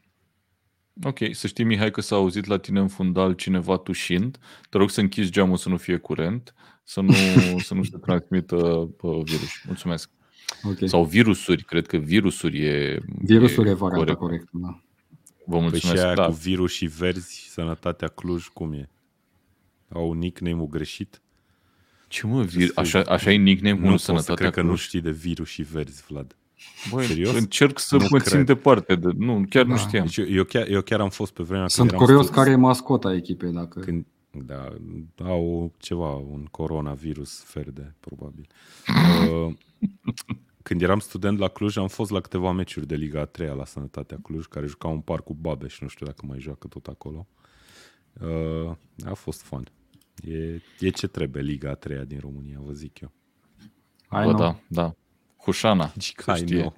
Ok, să știi, Mihai, că s-a auzit la tine în fundal cineva tușind. Te rog să închizi geamul să nu fie curent, să nu, să nu se transmită virus. Mulțumesc. Okay. Sau virusuri, cred că virusuri e... Virusuri e varianta corectă, da. Vă mulțumesc. Păi și aia da. cu virus și verzi, Sănătatea Cluj, cum e? Au nickname-ul greșit? Ce mă, vir... așa, așa e nickname-ul nu Sănătatea Cluj? Nu că nu știi de virus și verzi, Vlad. Băi, serios? Încerc să nu mă cred. țin departe. De... Nu, chiar da. nu știam. Deci eu, eu, chiar, eu chiar am fost pe vremea Sunt când eram curios studenți. care e mascota echipei. Dacă... Când, da, au ceva, un coronavirus verde, probabil. uh, când eram student la Cluj, am fost la câteva meciuri de Liga a treia la Sănătatea Cluj, care jucau în Parcul Babeș, nu știu dacă mai joacă tot acolo. Uh, a fost fun. E, e ce trebuie Liga a treia din România, vă zic eu. Bă, da, da. Hușana. Știe.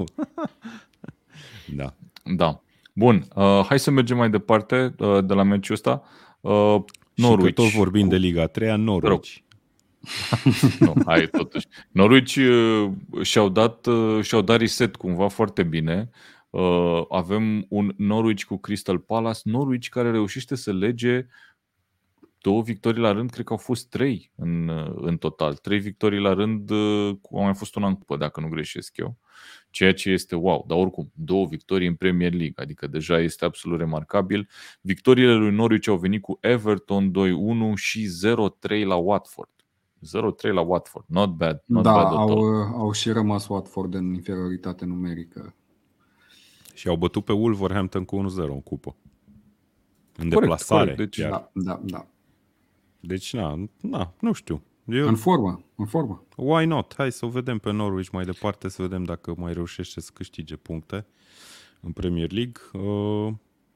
Da. Da. Bun, uh, hai să mergem mai departe uh, de la meciul ăsta. Uh, Norwich. Și că tot vorbim cu... de Liga a treia, Norwich. nu, hai totuși. Norwich uh, și-au dat, uh, și-au dat reset cumva foarte bine. Uh, avem un Norwich cu Crystal Palace. Norwich care reușește să lege două victorii la rând, cred că au fost trei în, în total. Trei victorii la rând, au mai fost una în cupă, dacă nu greșesc eu. Ceea ce este wow, dar oricum, două victorii în Premier League, adică deja este absolut remarcabil. Victoriile lui Norwich au venit cu Everton doi unu și zero trei la Watford. zero trei la Watford, not bad. Not da, bad au, au și rămas Watford în inferioritate numerică. Și au bătut pe Wolverhampton cu unu zero în cupă. În corect, deplasare. Corect, deci, da, da, da. Deci, na, na nu știu. Eu... În formă, în formă. Why not? Hai să o vedem pe Norwich mai departe, să vedem dacă mai reușește să câștige puncte în Premier League uh,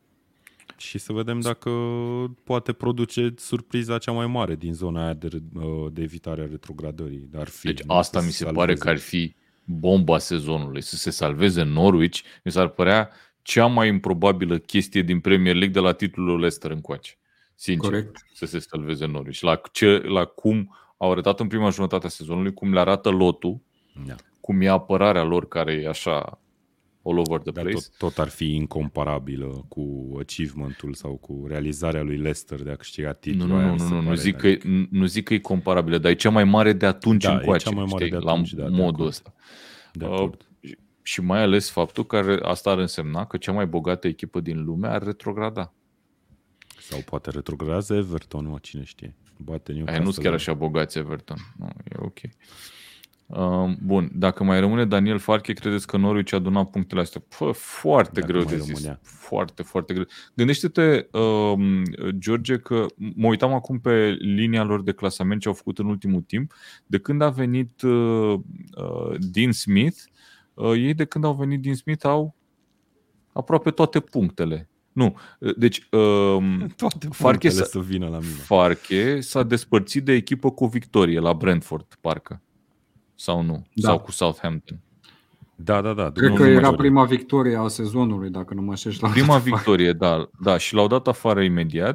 și să vedem dacă poate produce surpriza cea mai mare din zona aia de, uh, de evitare a retrogradării. Ar fi, deci asta mi se salveze. Pare că ar fi bomba sezonului, să se salveze Norwich. Mi s-ar părea cea mai improbabilă chestie din Premier League de la titlul Leicester încoace. Sincer, corect. Să se salveze Norwich. La, ce, la cum au arătat în prima jumătate a sezonului, cum le arată lotul, da. Cum e apărarea lor care e așa all over the Dar place. Tot, tot ar fi incomparabilă cu achievementul sau cu realizarea lui Leicester de a câștiga titlul. Nu, nu, nu, nu, nu, zic că, nu zic că e comparabilă, dar e cea mai mare de atunci da, încoace, e cea mai mare știi, de atunci, la da, modul ăsta. De acord. Uh, și mai ales faptul că asta ar însemna că cea mai bogată echipă din lume ar retrograda. Sau poate retrogradează Everton, nu, cine știe. Bate Aia nu-s chiar așa bogați Everton. Nu, e ok. Uh, bun, dacă mai rămâne Daniel Farke, credeți că Norwich a adunat punctele astea? Pă, foarte dacă greu de zis. Rămânea. Foarte, foarte greu. Gândește-te, uh, George, că mă uitam acum pe linia lor de clasament ce au făcut în ultimul timp. De când a venit uh, uh, Dean Smith, uh, ei de când au venit Dean Smith au aproape toate punctele. Nu, deci uh, toate Farke s-a, să vină la mine. Farke s-a despărțit de echipă cu o victorie la Brentford, parcă. Sau nu? Da. Sau cu Southampton. Da, da, da. Cred că era prima victorie a sezonului, dacă nu mă șești la prima victorie, da, da. Și l-au dat afară imediat.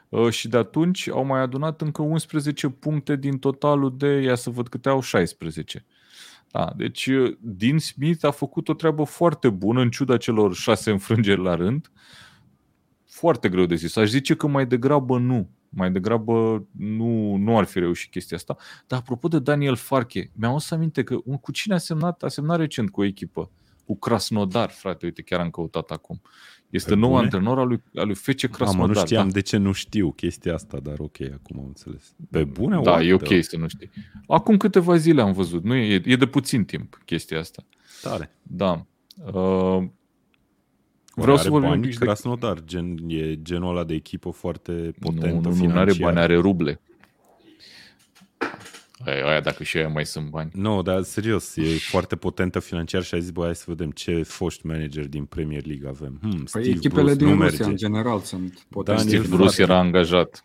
și de atunci au mai adunat încă unsprezece puncte din totalul de, ia să văd câte au, șaisprezece. Da, deci Dean Smith a făcut o treabă foarte bună în ciuda celor șase înfrângeri la rând. Foarte greu de zis. Aș zice că mai degrabă nu. Mai degrabă nu, nu ar fi reușit chestia asta. Dar apropo de Daniel Farke, mi-am adus aminte că cu cine a semnat? A semnat recent cu o echipă. Cu Krasnodar, frate. Uite, chiar am căutat acum. Este nou bune? antrenor al lui, al lui F C Krasnodar. Am, nu știam da. de ce nu știu chestia asta, dar ok, acum am înțeles. Pe bune? Da, what e ok the... să nu știi. Acum câteva zile am văzut. Nu e, e de puțin timp chestia asta. Tare. Da. Uh, Vreau să vorbim un pic Krasnodar, gen, e genul ăla de echipă foarte potentă nu, nu, financiar. Nu are bani, are ruble. Aia, aia dacă și aia mai sunt bani. Nu, no, dar serios, e foarte potentă financiar și ai zis, bă, hai să vedem ce foști manageri din Premier League avem. Hmm, păi echipele Bruce, din nu Rusia, merge. în general, sunt potente. Steve Bruce era angajat.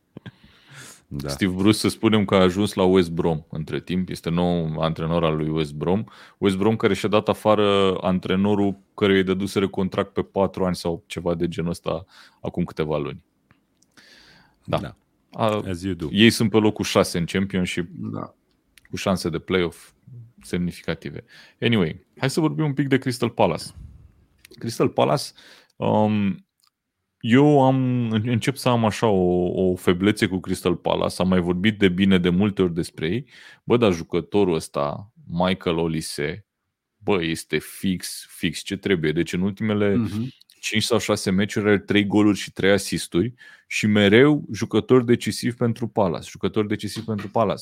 Da. Steve Bruce, să spunem că a ajuns la West Brom între timp, este nou antrenor al lui West Brom. West Brom care și-a dat afară antrenorul căruia îi dăduseră contract pe patru ani sau ceva de genul ăsta acum câteva luni. Da. da. A, As you do. Ei sunt pe locul șase în Championship, Da. cu șanse de play-off semnificative. Anyway, hai să vorbim un pic de Crystal Palace. Crystal Palace... Um, Eu am, încep să am așa o, o feblețe cu Crystal Palace, am mai vorbit de bine de multe ori despre ei. Bă, dar jucătorul ăsta, Michael Olise, bă, este fix, fix ce trebuie. Deci în ultimele uh-huh. cinci sau șase meciuri are trei goluri și trei asisturi și mereu jucător decisiv pentru Palace. Jucător decisiv pentru Palace.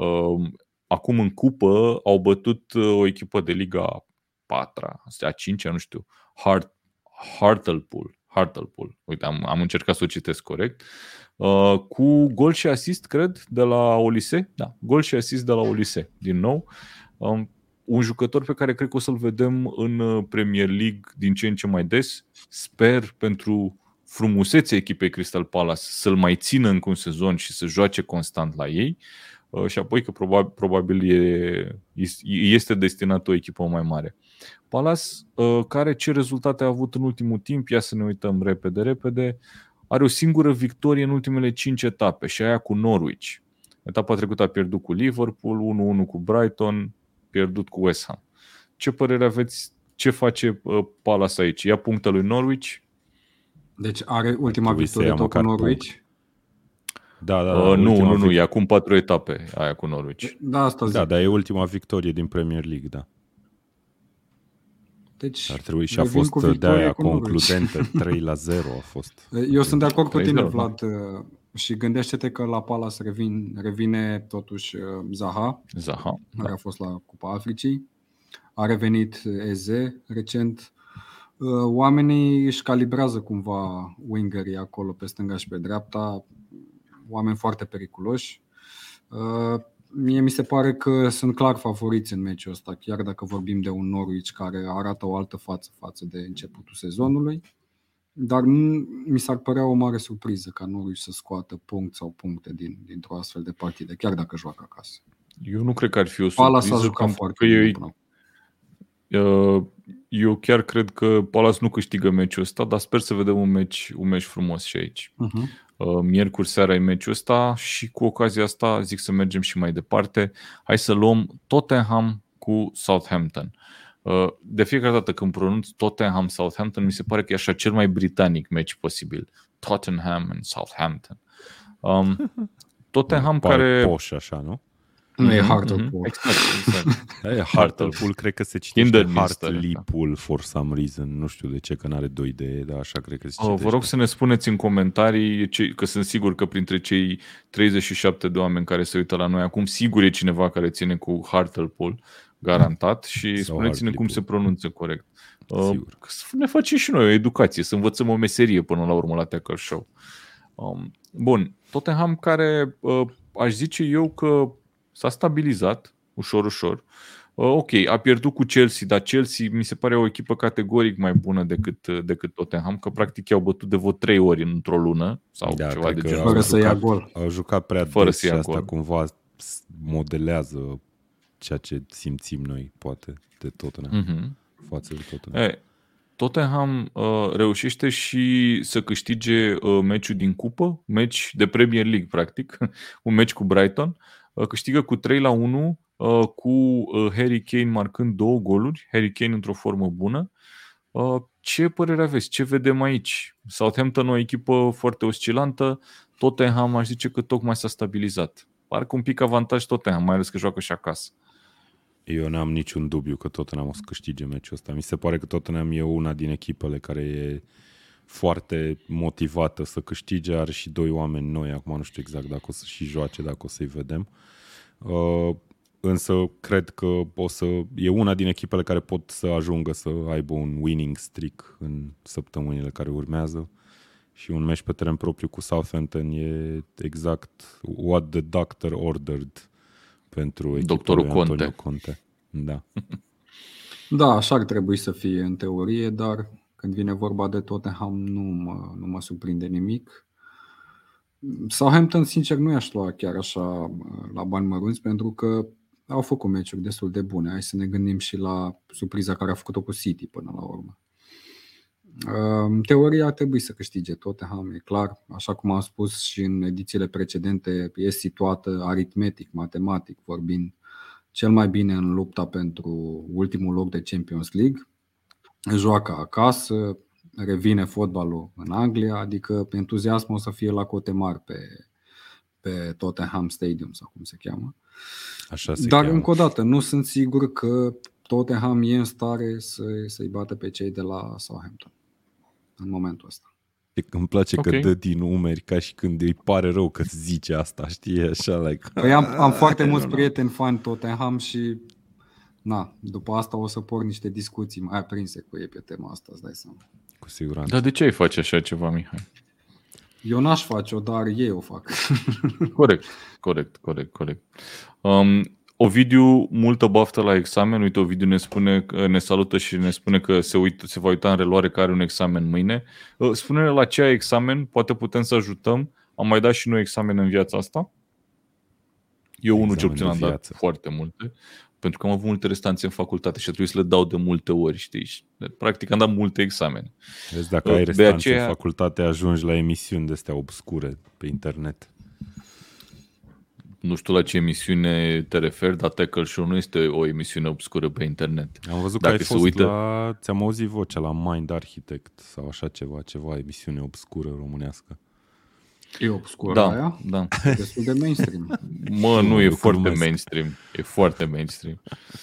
Acum în cupă au bătut o echipă de Liga patra, a cincea, nu știu, Hart, Hartlepool. Hartlepool. Uite, am, am încercat să o citesc corect. Uh, cu gol și asist, cred, de la Olise. Da, gol și asist de la Olise, din nou. Um, un jucător pe care cred că o să-l vedem în Premier League din ce în ce mai des. Sper pentru frumusețea echipei Crystal Palace să-l mai țină încă un sezon și să joace constant la ei. Uh, și apoi că probabil, probabil e, este destinat o echipă mai mare. Palace, care ce rezultate a avut în ultimul timp, ia să ne uităm repede, repede, are o singură victorie în ultimele cinci etape și aia cu Norwich. Etapa trecută a pierdut cu Liverpool, unu unu cu Brighton, pierdut cu West Ham. Ce părere aveți? Ce face Palace aici? Ia punctul lui Norwich? Deci are ultima victorie tot cu Norwich? Punct. Da, da, da, uh, nu, nu, nu, e acum patru etape aia cu Norwich. Da, asta zic. Da, dar e ultima victorie din Premier League, da. Deci, ar trebui și a fost de aia concludentă, trei la zero a fost. Eu sunt de acord cu tine, Vlad, și gândește-te că la Palace revin, revine totuși Zaha, Zaha care da. a fost la Cupa Africii, a revenit Eze recent. Oamenii își calibrează cumva wingerii acolo pe stânga și pe dreapta, oameni foarte periculoși. Mie mi se pare că sunt clar favoriți în meciul ăsta, chiar dacă vorbim de un Norwich care arată o altă față față de începutul sezonului. Dar mi s-ar părea o mare surpriză ca Norwich să scoată punct sau puncte din, dintr-o astfel de partidă, chiar dacă joacă acasă. Eu nu cred că ar fi o surpriză. Palace a jucat foarte bine până. Eu chiar cred că Palace nu câștigă meciul ăsta, dar sper să vedem un meci, un meci frumos și aici. Uh-huh. Miercuri seara e meciul ăsta și cu ocazia asta zic să mergem și mai departe. Hai să luăm Tottenham cu Southampton. De fiecare dată când pronunț Tottenham-Southampton mi se pare că e așa cel mai britanic meci posibil. Tottenham and Southampton. Um, Tottenham care... Poș așa, nu? Nu e Hartlepool. Exact, exact. Hartlepool cred că se citește Hartlepool for some reason. Nu știu de ce, că n-are doi de, dar așa cred că se citește. Vă rog să ne spuneți în comentarii, că sunt sigur că printre cei treizeci și șapte de oameni care se uită la noi acum, sigur e cineva care ține cu Hartlepool, garantat, și sau spuneți-ne cum se pronunță corect. Sigur. Ne facem și noi o educație, să învățăm o meserie până la urmă la Tackle Show. Bun, Tottenham care aș zice eu că s-a stabilizat ușor, ușor. Ok, a pierdut cu Chelsea, dar Chelsea mi se pare o echipă categoric mai bună decât, decât Tottenham, că practic i-au bătut de vreo trei ori într-o lună sau da, ceva de genul. Fără să ia gol. Au jucat prea Fără des să ia și asta gol. Cumva modelează ceea ce simțim noi, poate, de Tottenham. Mm-hmm. Față de Tottenham. E, Tottenham uh, reușește și să câștige uh, meciul din cupă, meci de Premier League, practic, un meci cu Brighton. Uh, câștigă cu trei la unu, uh, cu uh, Harry Kane marcând două goluri, Harry Kane într-o formă bună. Uh, ce părere aveți? Ce vedem aici? Southampton o echipă foarte oscilantă, Tottenham aș zice că tocmai s-a stabilizat. Parcă un pic avantaj Tottenham, mai ales că joacă și acasă. Eu n-am niciun dubiu că Tottenham o să câștige meciul ăsta. Mi se pare că Tottenham e una din echipele care e foarte motivată să câștige. Are și doi oameni noi, acum nu știu exact dacă o să și joace, dacă o să-i vedem. Uh, însă cred că o să e una din echipele care pot să ajungă să aibă un winning streak în săptămânile care urmează. Și un meci pe teren propriu cu Southampton e exact what the doctor ordered pentru echipa Doctorul lui Conte. Antonio Conte. Da. Da, așa ar trebui să fie în teorie, dar când vine vorba de Tottenham nu mă, nu mă surprinde nimic. Southampton, sincer, nu i-aș lua chiar așa la bani mărunți, pentru că au făcut meciuri destul de bune. Hai să ne gândim și la surpriza care a făcut-o cu City până la urmă. În teorie ar trebui să câștige Tottenham, e clar. Așa cum am spus și în edițiile precedente, e situată aritmetic, matematic vorbind, cel mai bine în lupta pentru ultimul loc de Champions League. Joacă acasă, revine fotbalul în Anglia, adică entuziasmul o să fie la cote mari pe, pe Tottenham Stadium sau cum se cheamă. Așa se Dar cheamă. încă o dată, nu sunt sigur că Tottenham e în stare să, să-i bată pe cei de la Southampton în momentul ăsta. Îmi place Okay. că dă din umeri ca și când îi pare rău că zice asta, știi? Așa, like... Păi am, am foarte mulți prieteni fani Tottenham și na, după asta o să por niște discuții mai aprinse cu ei pe tema asta, îți dai seama. Cu siguranță. Dar de ce ai face așa ceva, Mihai? Eu n-aș face-o, dar ei o fac. Corect, corect, corect, corect. Um, Ovidiu, multă baftă la examen. Uite, Ovidiu ne spune, ne salută și ne spune că se, uită, se va uita în reluare că are un examen mâine. Spune-ne la ce ai examen, poate putem să ajutăm. Am mai dat și noi examen în viața asta. Eu unul cel puțin am dat foarte multe, pentru că am avut multe restanțe în facultate și trebuie să le dau de multe ori, știi? Practic am dat multe examene. Vezi, dacă ai restanțe aceea... în facultate, ajungi la emisiuni de astea obscure pe internet. Nu știu la ce emisiune te referi, dar Tackle Show nu este o emisiune obscură pe internet. Am văzut Dacă că ai fost uită... la... Ți-am auzit vocea la Mind Architect sau așa ceva, ceva emisiune obscură românească. E obscură da, aia? Da. Destul de mainstream. Mă, nu, e foarte numesc. mainstream. E foarte mainstream.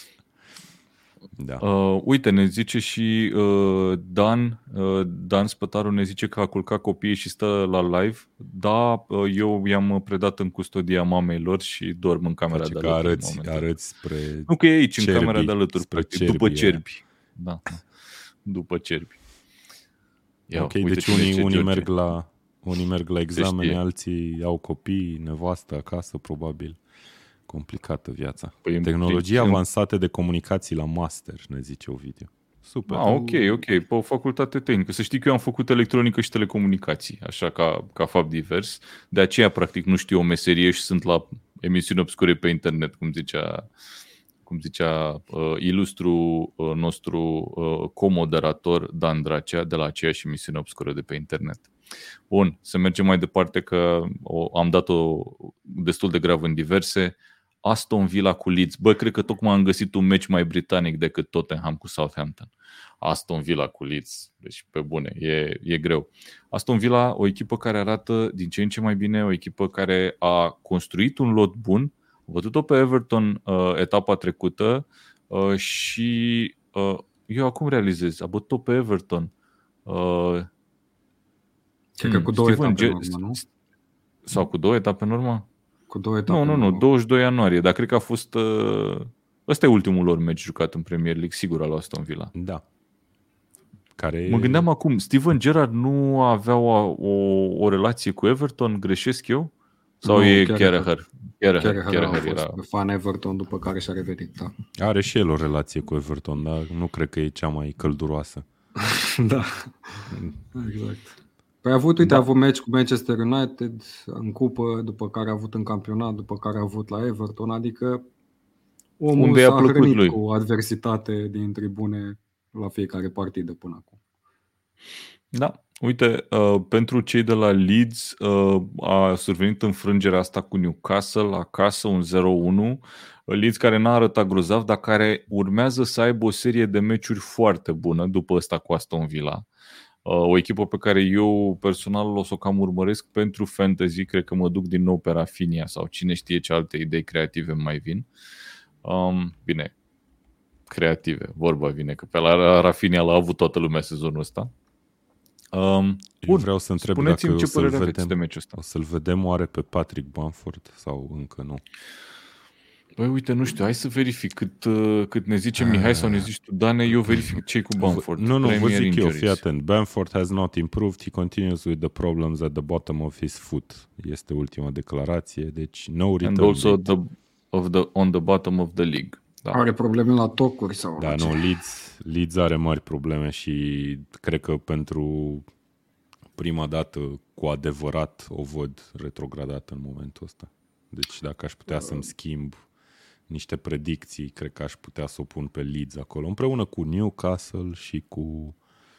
Da. Uh, uite, ne zice și uh, Dan, uh, Dan Spătaru ne zice că a culcat copiii și stă la live. Da, uh, eu i-am predat în custodia mamei lor și dorm în camera Face de alături. Arăți, arăți spre Nu că e aici, cerbii, în camera de alături, practic, cerbii, după cerbi. Da, după cerbi. Ia, ok, uite deci unii, unii, merg la, unii merg la examene, alții au copii, nevastă acasă, probabil. Complicată viața. Păi Tehnologii în... avansate de comunicații la master, ne zice Ovidiu. Super. Ah, ok, ok. Pe o facultate tehnică. Să știi că eu am făcut electronică și telecomunicații, așa ca, ca fapt divers. De aceea, practic, nu știu o meserie și sunt la emisiuni obscure pe internet, cum zicea, cum zicea uh, ilustru uh, nostru uh, comoderator Dan Dracea de la aceeași emisiune obscură de pe internet. Bun, să mergem mai departe că o, am dat-o destul de grav în diverse. Aston Villa cu Leeds. Bă, cred că tocmai am găsit un meci mai britanic decât Tottenham cu Southampton. Aston Villa cu Leeds. Deci, pe bune, e, e greu. Aston Villa, o echipă care arată din ce în ce mai bine, o echipă care a construit un lot bun. A văzut-o pe Everton uh, etapa trecută uh, și uh, eu acum realizez, a bătut-o pe Everton. Uh, Cred că cu două Steven etape Ge- în urmă, nu? Sau cu două etape în urmă? Cu două etape Nu, nu, în nu, urmă. douăzeci și doi ianuarie, dar cred că a fost... Uh, ăsta e ultimul lor meci jucat în Premier League, sigur, al Aston Villa. Da. Care... Mă gândeam acum, Steven Gerrard nu avea o, o, o relație cu Everton, greșesc eu? Sau nu, e Carragher? Carragher a fost era... fan Everton, după care și-a revenit, da. Are și el o relație cu Everton, dar nu cred că e cea mai călduroasă. Da, exact. Păi a avut, uite, da. a avut meci cu Manchester United în cupă, după care a avut în campionat, după care a avut la Everton, adică omul Unde s-a a plăcut hrănit lui. cu adversitate din tribune la fiecare partidă până acum. Da, uite, uh, pentru cei de la Leeds uh, a survenit înfrângerea asta cu Newcastle acasă, un zero unu. Leeds care n-a arătat grozav, dar care urmează să aibă o serie de meciuri foarte bună după ăsta cu Aston Villa. Uh, o echipă pe care eu personal o să o cam urmăresc pentru fantasy, cred că mă duc din nou pe Rafinha sau cine știe ce alte idei creative mai vin. Um, bine, creative, vorba vine, că pe la Rafinha l-a avut toată lumea sezonul ăsta. Um, Eu vreau să întreb spuneți-mi dacă ce o să-l părere aveți de vedem, meciul ăsta. o să-l vedem oare pe Patrick Bamford sau încă nu? Băi, uite, nu știu, hai să verific cât, uh, cât ne zice Mihai sau ne zici tu, Dane, eu verific ce cu Bamford. Nu, nu, vă Premier zic eu, injuries. fii atent. Bamford has not improved, he continues with the problems at the bottom of his foot. Este ultima declarație, deci no And return also date. the, of the, on the bottom of the league. Da. Are probleme la tocuri sau Da, la ce? nu, Leeds, Leeds are mari probleme și cred că pentru prima dată cu adevărat o văd retrogradată în momentul ăsta. Deci dacă aș putea să-mi schimb niște predicții, cred că aș putea să o pun pe Leeds acolo, împreună cu Newcastle și cu...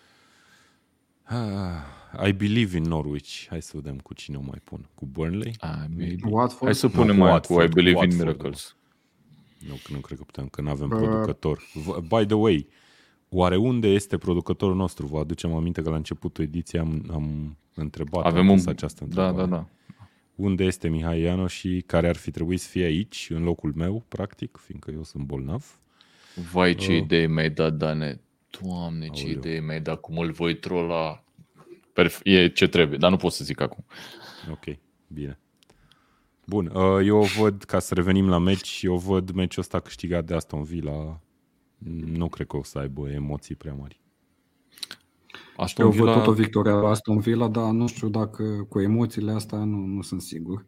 Ah, I believe in Norwich. Hai să vedem cu cine o mai pun. Cu Burnley? Ah, maybe. Watford? Hai să Nu, punem cu mai cu Watford, I believe cu in Watford, miracles. Nu, nu cred că putem, că nu avem Bă. producător. V- By the way, oare unde este producătorul nostru? Vă aducem aminte că la începutul ediției am, am întrebat, Avem am un... pus această Da, întrebare. da, da. Unde este Mihai Iano și care ar fi trebuit să fie aici, în locul meu, practic, fiindcă eu sunt bolnav? Vai, ce Oh. idee mi-ai dat, Dane. Doamne, ce Aoleu. idee mi-ai dat, cum îl voi trola. Perf- e ce trebuie, dar nu pot să zic acum. Ok, bine. Bun, uh, eu văd, ca să revenim la meci, eu văd meciul ăsta câștigat de Aston Villa. Nu cred că o să aibă emoții prea mari. Aston Eu văd Villa... tot o victorie la Aston Villa, dar nu știu dacă cu emoțiile astea nu, nu sunt sigur.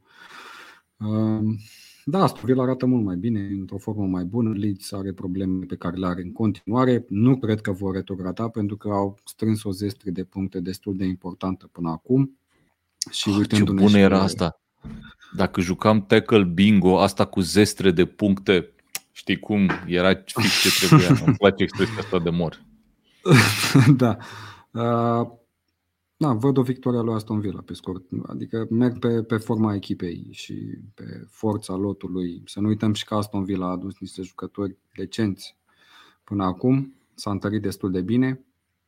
Um, Da, Aston Villa arată mult mai bine, într-o formă mai bună. Leeds are probleme pe care le are în continuare. Nu cred că vor retrograda pentru că au strâns o zestre de puncte destul de importantă până acum. Și Ah, ce uitându-ne bună și era pe- asta. Dacă jucam tackle bingo, asta cu zestre de puncte, știi cum, era fix ce trebuia. Îmi place expresia asta de mor. Da. Uh, Da, văd o victorie a lui Aston Villa pe scurt. Adică merg pe, pe forma echipei și pe forța lotului. Să nu uităm și că Aston Villa a adus niște jucători decenți până acum. S-a întărit destul de bine.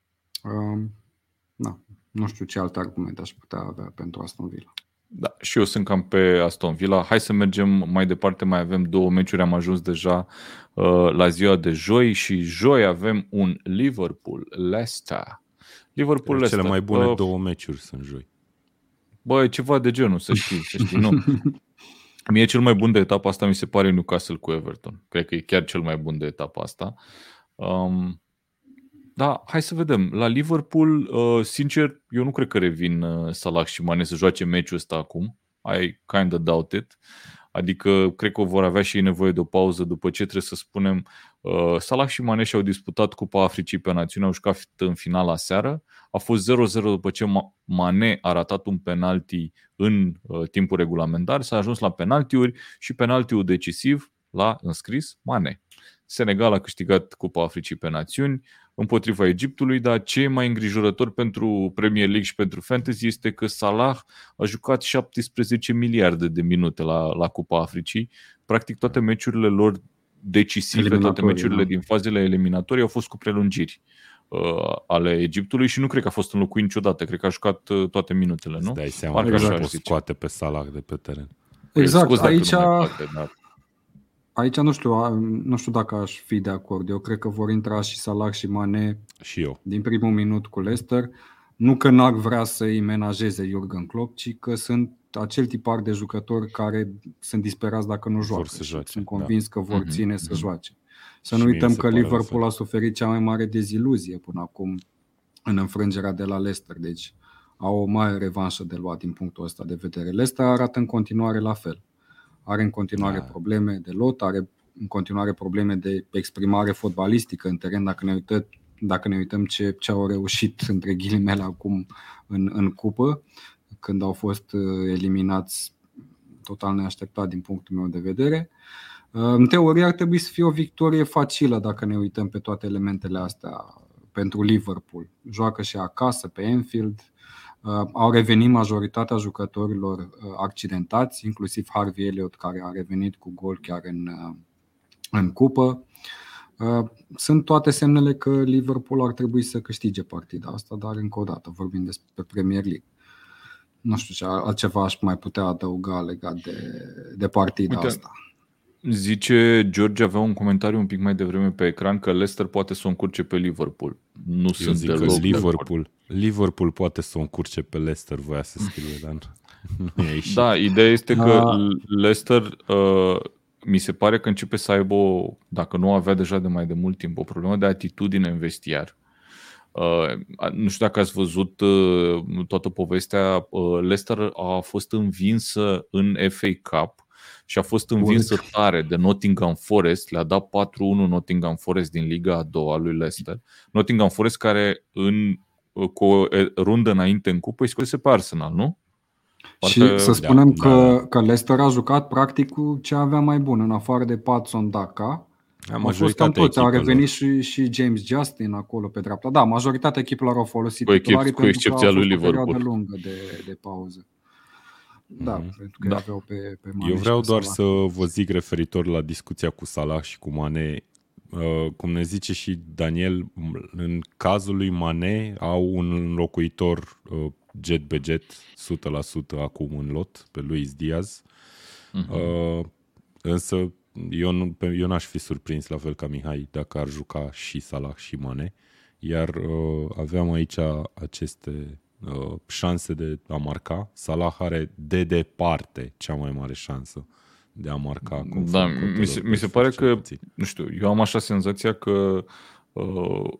Uh, da, nu știu ce alte argumente aș putea avea pentru Aston Villa. Da, și eu sunt cam pe Aston Villa. Hai să mergem mai departe, mai avem două meciuri, am ajuns deja uh, la ziua de joi și joi avem un Liverpool-Leicester. Liverpool Cele mai bune uh, două meciuri sunt joi. Bă, e ceva de genul, să știi, să știi, nu. Mie cel mai bun de etapa asta mi se pare Newcastle cu Everton. Cred că e chiar cel mai bun de etapa asta. Um, da, hai să vedem. La Liverpool, uh, sincer, eu nu cred că revin uh, Salah și Mane să joace meciul ăsta acum. I kind of doubt it. Adică cred că vor avea și ei nevoie de o pauză după ce trebuie să spunem uh, Salah și Mane și-au disputat Cupa Africii pe națiune, au jucat în finala seară. A fost zero zero după ce Mane a ratat un penalti în uh, timpul regulamentar, s-a ajuns la penaltiuri și penaltiul decisiv l-a înscris Mane. Senegal a câștigat Cupa Africii pe națiuni împotriva Egiptului, dar ce e mai îngrijorător pentru Premier League și pentru Fantasy este că Salah a jucat șaptesprezece miliarde de minute la, la Cupa Africii. Practic toate meciurile lor decisive, toate meciurile da. din fazele eliminatorii au fost cu prelungiri uh, ale Egiptului și nu cred că a fost înlocuit niciodată. Cred că a jucat uh, toate minutele, nu? Îți dai seama Parcă că așa nu aș poți zice. scoate pe Salah de pe teren. Exact, Scuz dacă aici, nu mai poate, dar... aici nu știu, nu știu dacă aș fi de acord. Eu cred că vor intra și Salah și Mane Și eu. din primul minut cu Leicester. Nu că n-ar vrea să-i menajeze Jurgen Klopp, ci că sunt acel tipar de jucători care sunt disperați dacă nu joacă. să joace, Sunt convins că vor Mhm, ține să mhm. joace. Să Și nu mie uităm se că pare la Liverpool fel. a suferit cea mai mare deziluzie până acum în înfrângerea de la Leicester. Deci au o mare revanșă de luat din punctul ăsta de vedere. Leicester arată în continuare la fel. Are în continuare Da. probleme de lot, are în continuare probleme de exprimare fotbalistică în teren. Dacă ne uităm, dacă ne uităm ce, ce au reușit între ghilimele acum în, în cupă, când au fost eliminați total neașteptat din punctul meu de vedere. În teorie ar trebui să fie o victorie facilă dacă ne uităm pe toate elementele astea pentru Liverpool. Joacă și acasă pe Anfield. Au revenit majoritatea jucătorilor accidentați, inclusiv Harvey Elliott, care a revenit cu gol chiar în, în cupă. Sunt toate semnele că Liverpool ar trebui să câștige partida asta, dar încă o dată vorbim despre Premier League. Nu știu ce altceva aș mai putea adăuga legat de, de partida Uite, asta. Zice George, avea un comentariu un pic mai devreme pe ecran, că Leicester poate să o încurce pe Liverpool. Nu Eu sunt zic deloc Liverpool, Liverpool poate să o încurce pe Leicester, voia să scrie, dar nu e ieșit. Da, ideea este că A... Leicester uh, mi se pare că începe să aibă, o, dacă nu avea deja de mai de mult timp, o problemă de atitudine în vestiar. Uh, nu știu dacă ați văzut uh, toată povestea. uh, Leicester a fost învinsă în F A Cup și a fost învinsă tare de Nottingham Forest. Le-a dat patru unu Nottingham Forest din Liga a doua lui Leicester. Nottingham Forest care în, cu o rundă înainte în cupă îi scoase pe Arsenal, nu? Parcă... Și să spunem da, că, da. că Leicester a jucat practic cu ce avea mai bun, în afară de Patson Daka. Au fost cam toți, au revenit și, și James Justin acolo pe dreapta. Da, majoritatea echipelor au folosit cu, echip, cu excepția lui Liverpool. O perioadă lungă de, de pauză. Da, mm-hmm. pentru că da. aveau pe, pe Mane. Eu vreau doar Salah. Să vă zic referitor la discuția cu Salah și cu Mane. Uh, cum ne zice și Daniel, în cazul lui Mane au un înlocuitor uh, jet be jet o sută la sută acum în lot pe Luis Diaz. Mm-hmm. Uh, însă eu, nu, eu n-aș fi surprins la fel ca Mihai dacă ar juca și Salah și Mane. Iar uh, aveam aici aceste uh, șanse de a marca. Salah are de departe cea mai mare șansă de a marca. Da, mi se, mi se pare că, puțin. nu știu, eu am așa senzația că uh,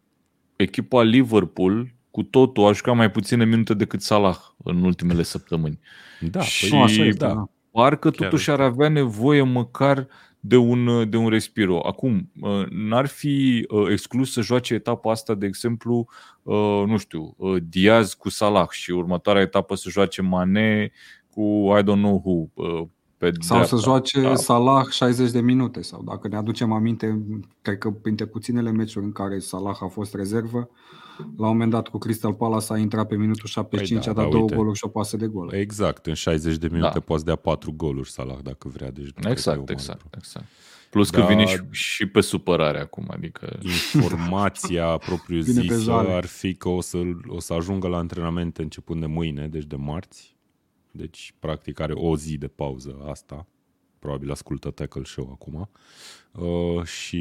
echipa Liverpool cu totul a jucat mai puține minute decât Salah în ultimele săptămâni. Da, și păi, așa e, da. parcă totuși ar avea nevoie măcar de un, de un respiro. Acum, n-ar fi exclus să joace etapa asta, de exemplu, nu știu, Diaz cu Salah și următoarea etapă să joace Mane cu I don't know who, pe sau dreapta. Să joace da. Salah șaizeci de minute. Sau dacă ne aducem aminte, cred că printre puținele meciuri în care Salah a fost rezervă, la un moment dat cu Crystal Palace a intrat pe minutul șaptezeci și cinci, păi da, a dat da, două uite. goluri și o pasă de gol. Exact, în șaizeci de minute da. poți dea patru goluri Salah dacă vrea. Deci exact, exact, exact. Plus că da, vine și, și pe supărare acum. Adică... Informația propriu-zisă ar fi că o să, o să ajungă la antrenamente începând de mâine, deci de marți. Deci, practic, are o zi de pauză asta. Probabil ascultă Tackle Show acum. Uh,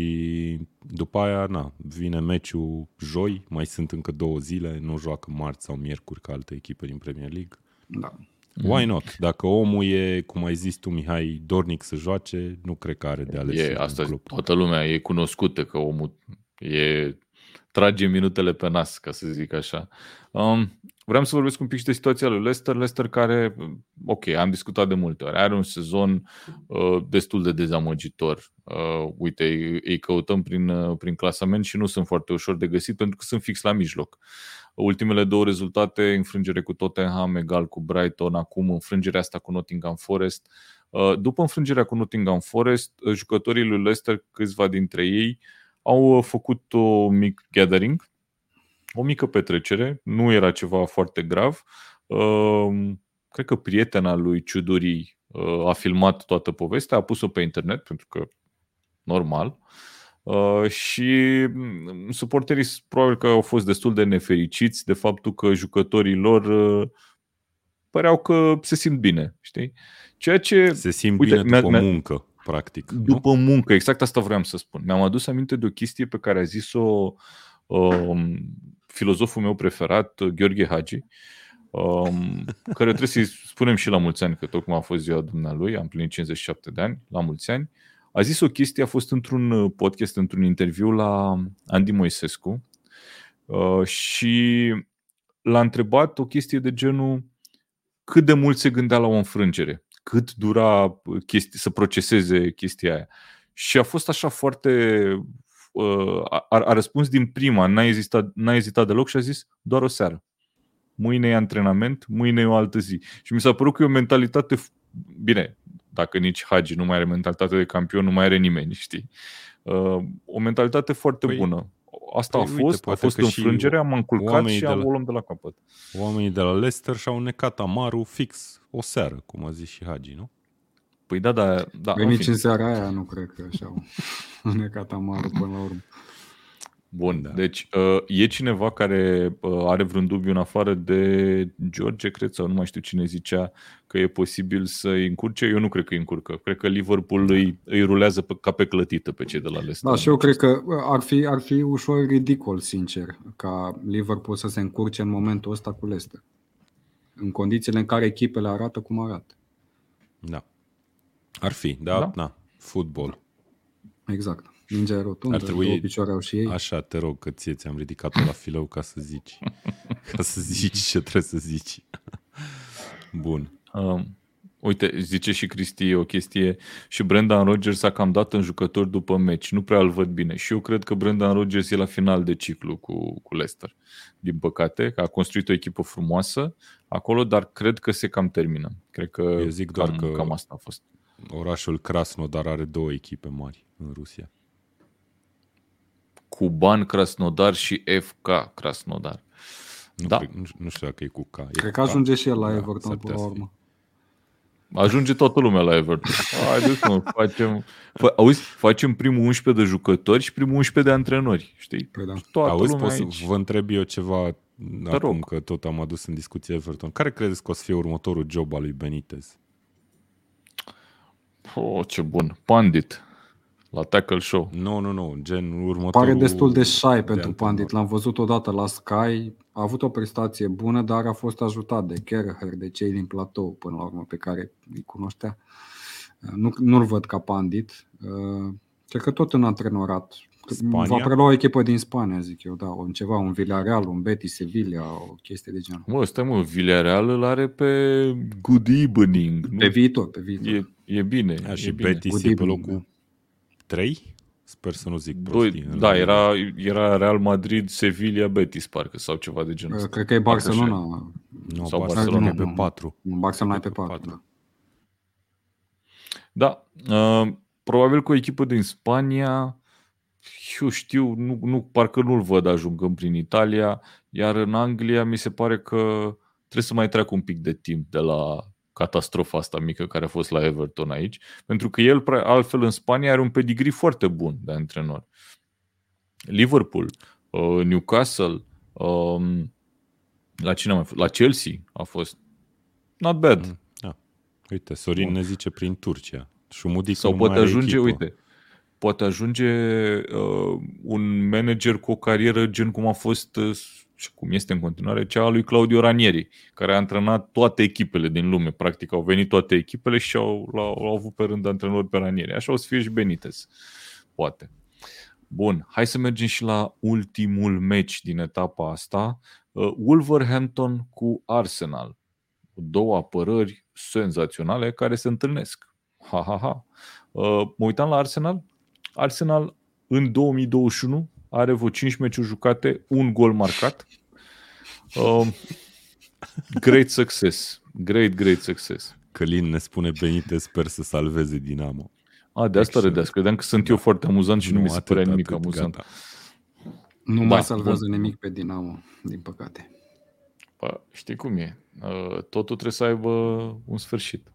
și după aia, na, vine meciul joi. Mai sunt încă două zile. Nu joacă marți sau miercuri ca alte echipe din Premier League. Da. Why not? Dacă omul e, cum ai zis tu, Mihai, dornic să joace, nu cred că are de ales. E, asta toată lumea e cunoscută că omul e... trage minutele pe nas, ca să zic așa. Um, vreau să vorbesc un pic și de situația lui Leicester. Leicester care, ok, am discutat de multe ori, are un sezon uh, destul de dezamăgitor. Uh, uite, îi, îi căutăm prin, uh, prin clasament și nu sunt foarte ușor de găsit pentru că sunt fix la mijloc. Ultimele două rezultate, înfrângere cu Tottenham, egal cu Brighton, acum înfrângerea asta cu Nottingham Forest. Uh, după înfrângerea cu Nottingham Forest, jucătorii lui Leicester, câțiva dintre ei, au făcut o mic gathering, o mică petrecere, nu era ceva foarte grav. Cred că prietena lui Ciudurii a filmat toată povestea, a pus-o pe internet, pentru că normal. Și suporterii probabil că au fost destul de nefericiți de faptul că jucătorii lor păreau că se simt bine, știi? Ceea ce se simt uite, bine după muncă. Practic, după nu? muncă, exact asta vreau să spun. Mi-am adus aminte de o chestie pe care a zis-o um, filozoful meu preferat, Gheorghe Hagi, um, care trebuie să-i spunem și la mulți ani, că tocmai a fost ziua dumnealui, am plinit cincizeci și șapte de ani, la mulți ani. A zis o chestie, a fost într-un podcast, într-un interviu la Andy Moisescu uh, și l-a întrebat o chestie de genul cât de mult se gândea la o înfrângere, cât dura chestii, să proceseze chestia aia. Și a fost așa foarte... Uh, a, a răspuns din prima, n-a ezitat, n-a ezitat deloc și a zis doar o seară. Mâine e antrenament, mâine e o altă zi. Și mi s-a părut că e o mentalitate... Bine, dacă nici Hagi nu mai are mentalitate de campion, nu mai are nimeni, știi? Uh, o mentalitate foarte păi... bună. asta Păi a uite, fost, a poate fost că și înfrângerea, am încurcat oamenii și de la- o luăm de la capăt. Oamenii de la Leicester și-au necat amarul fix o seară, cum a zis și Hagi, nu? Păi da, da, da. Păi în nici fine. în seara aia nu cred că așa au necat amarul până la urmă. Bun, Da. deci uh, e cineva care uh, are vreun dubiu în afară de George, cred, sau nu mai știu cine zicea că e posibil să-i încurce? Eu nu cred că îi încurcă. Cred că Liverpool îi, îi rulează pe, ca pe clătită pe cei de la Leicester. Da, și eu cred că ar fi, ar fi ușor ridicol, sincer, ca Liverpool să se încurce în momentul ăsta cu Leicester. În condițiile în care echipele arată cum arată. Da. Ar fi, da, Da. da. Fotbal. Exact. Mingea e rotundă, Ar trebui- două picioare au și ei. Așa, te rog, că ție ți-am ridicat-o la filou ca să zici. Ca să zici ce trebuie să zici. Bun. Uh, uite, zice și Cristi o chestie, și Brendan Rodgers a cam dat în jucători după meci. Nu prea îl văd bine. Și eu cred că Brendan Rodgers e la final de ciclu cu, cu Leicester. Din păcate, că a construit o echipă frumoasă acolo, dar cred că se cam termină. Cred că Eu zic doar cam, că- cam asta a fost. Orașul Krasnodar are două echipe mari în Rusia. Kuban Krasnodar și F K Krasnodar. Nu, Da. cred, nu, nu știu dacă e cu K. E Cred cu că K? ajunge și el la Da, Everton s-ar până putea la să fie. urmă. Ajunge toată lumea la Everton. Haideți mă, facem... Fă, auzi, facem primul unsprezece de jucători și primul unsprezece de antrenori. Știi? Păi da. Toată Auzi, lumea pot să aici. vă întreb eu ceva acum rog. că tot am adus în discuție Everton. Care credeți că o să fie următorul job al lui Benitez? Oh, ce bun. Pandit. La Tackle Show. Nu, nu, nu, gen următorul... Pare destul de shy pentru antrenor. Pandit. L-am văzut odată la Sky. A avut o prestație bună, dar a fost ajutat de Kerher, de cei din platou, până la urmă, pe care îi cunoștea. Nu, nu-l văd ca Pandit. Cred că tot în antrenorat. Spania? Va prelua o echipă din Spania, zic eu, da. Un ceva, un Villarreal, un Betis, Sevilla, o chestie de genul. Mă, stai mă, Villarreal îl are pe Good Evening. Nu? Pe viitor, pe viitor. E, e bine. A, e și bine. Betis Good e pe evening, locul trei? Sper să nu zic Doi, prostii. în da, La Liga. era, era Real Madrid, Sevilla, Betis, parcă, sau ceva de genul ăsta. Cred că e Parcă așa. Barcelona. Nu, sau Barcelona Barcelona. e pe Nu, nu. patru. Barcelona e pe Pe patru, patru. da. Da, uh, probabil că o echipă din Spania, eu știu, nu, nu, parcă nu-l văd ajungând prin Italia, iar în Anglia mi se pare că trebuie să mai treacă un pic de timp de la catastrofa asta mică care a fost la Everton aici, pentru că el, pre- altfel, în Spania are un pedigree foarte bun de antrenor. Liverpool, uh, Newcastle, um, la cine a mai fost? La Chelsea a fost not bad. Mm, da. Uite, Sorin Bun. ne zice prin Turcia. Șumudică Sau nu poate mai are ajunge, echipă. uite, poate ajunge uh, un manager cu o carieră gen cum a fost uh, și cum este în continuare cea a lui Claudio Ranieri, care a antrenat toate echipele din lume. Practic au venit toate echipele și au, l-au, l-au avut pe rând de antrenori pe Ranieri. Așa o să fie și Benitez. Poate. Bun, hai să mergem și la ultimul meci din etapa asta. Uh, Wolverhampton cu Arsenal. Două apărări senzaționale care se întâlnesc. Ha, ha, ha. Uh, mă uitam la Arsenal. Arsenal în două mii douăzeci și unu are vreo cinci meciuri jucate, un gol marcat. Uh, great success. Great, great success. Călin ne spune Benitez, sper să salveze Dinamo. A, de asta Excellent. râdeați. Credeam că sunt eu foarte amuzant și nu, mi se atât, părea atât, nimic amuzant. gata. Nu Da, mai salvează bun. nimic pe Dinamo, din păcate. Pă, știi cum e. Uh, totul trebuie să aibă un sfârșit.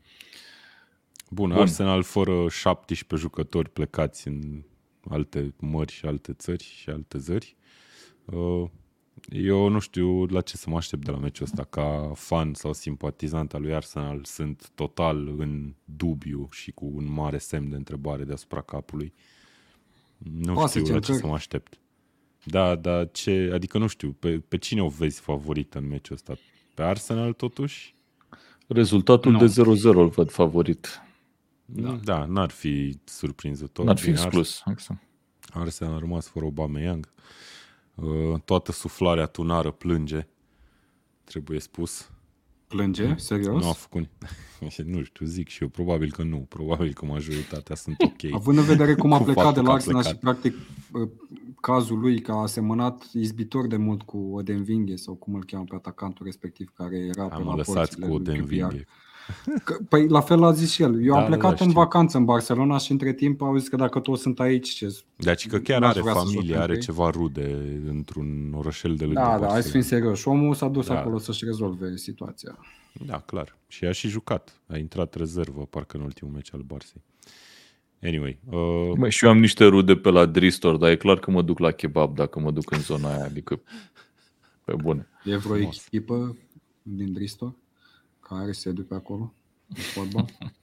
Bun, Bun. Arsenal fără șaptesprezece jucători plecați în alte mări și alte țări și alte zări. Uh, Eu nu știu la ce să mă aștept de la meciul ăsta. Ca fan sau simpatizant al lui Arsenal sunt total în dubiu și cu un mare semn de întrebare deasupra capului. Nu Poate știu ce la ce încerc. să mă aștept. Da, da, ce, adică nu știu, pe, pe cine o vezi favorit în meciul ăsta? Pe Arsenal totuși? Rezultatul Nu. de zero zero îl văd favorit. Da, da n-ar fi surprinzător. N-ar fi Bine, exclus. Exact. Arsenal a rămas fără Aubameyang. Uh, toată suflarea tunară plânge, trebuie spus. Plânge? Serios? Nu a făcut... nu știu, zic și eu, probabil că nu. Probabil că majoritatea sunt ok. Având în vedere cum a Cu plecat de faptul la că a Arsenal și plecat. practic cazul lui că a semănat izbitor de mult cu Odenvinghe sau cum îl cheamă pe atacantul respectiv care era pe Am la lăsat porțile cu lui Q P R. Odenvinghe. Că, păi la fel a zis și el. Eu Da, am plecat da, în știu. vacanță în Barcelona și între timp au zis că dacă toți sunt aici, ce Deci că chiar n-aș are vrea să joc familie, pentru are ei. ceva rude într-un orășel de lângă Da, da, Barcelona. hai să fim serioși. Omul s-a dus Da. acolo să-și rezolve situația. Da, clar. Și a și jucat. A intrat rezervă, parcă în ultimul meci al Barței. Anyway. Uh... Bă, și eu am niște rude pe la Dristor, dar e clar că mă duc la kebab dacă mă duc în zona aia, adică pe bune. E vreo echipă din Dristor care se duce acolo în fotbal?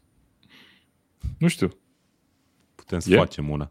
Nu știu. Putem să E? facem una.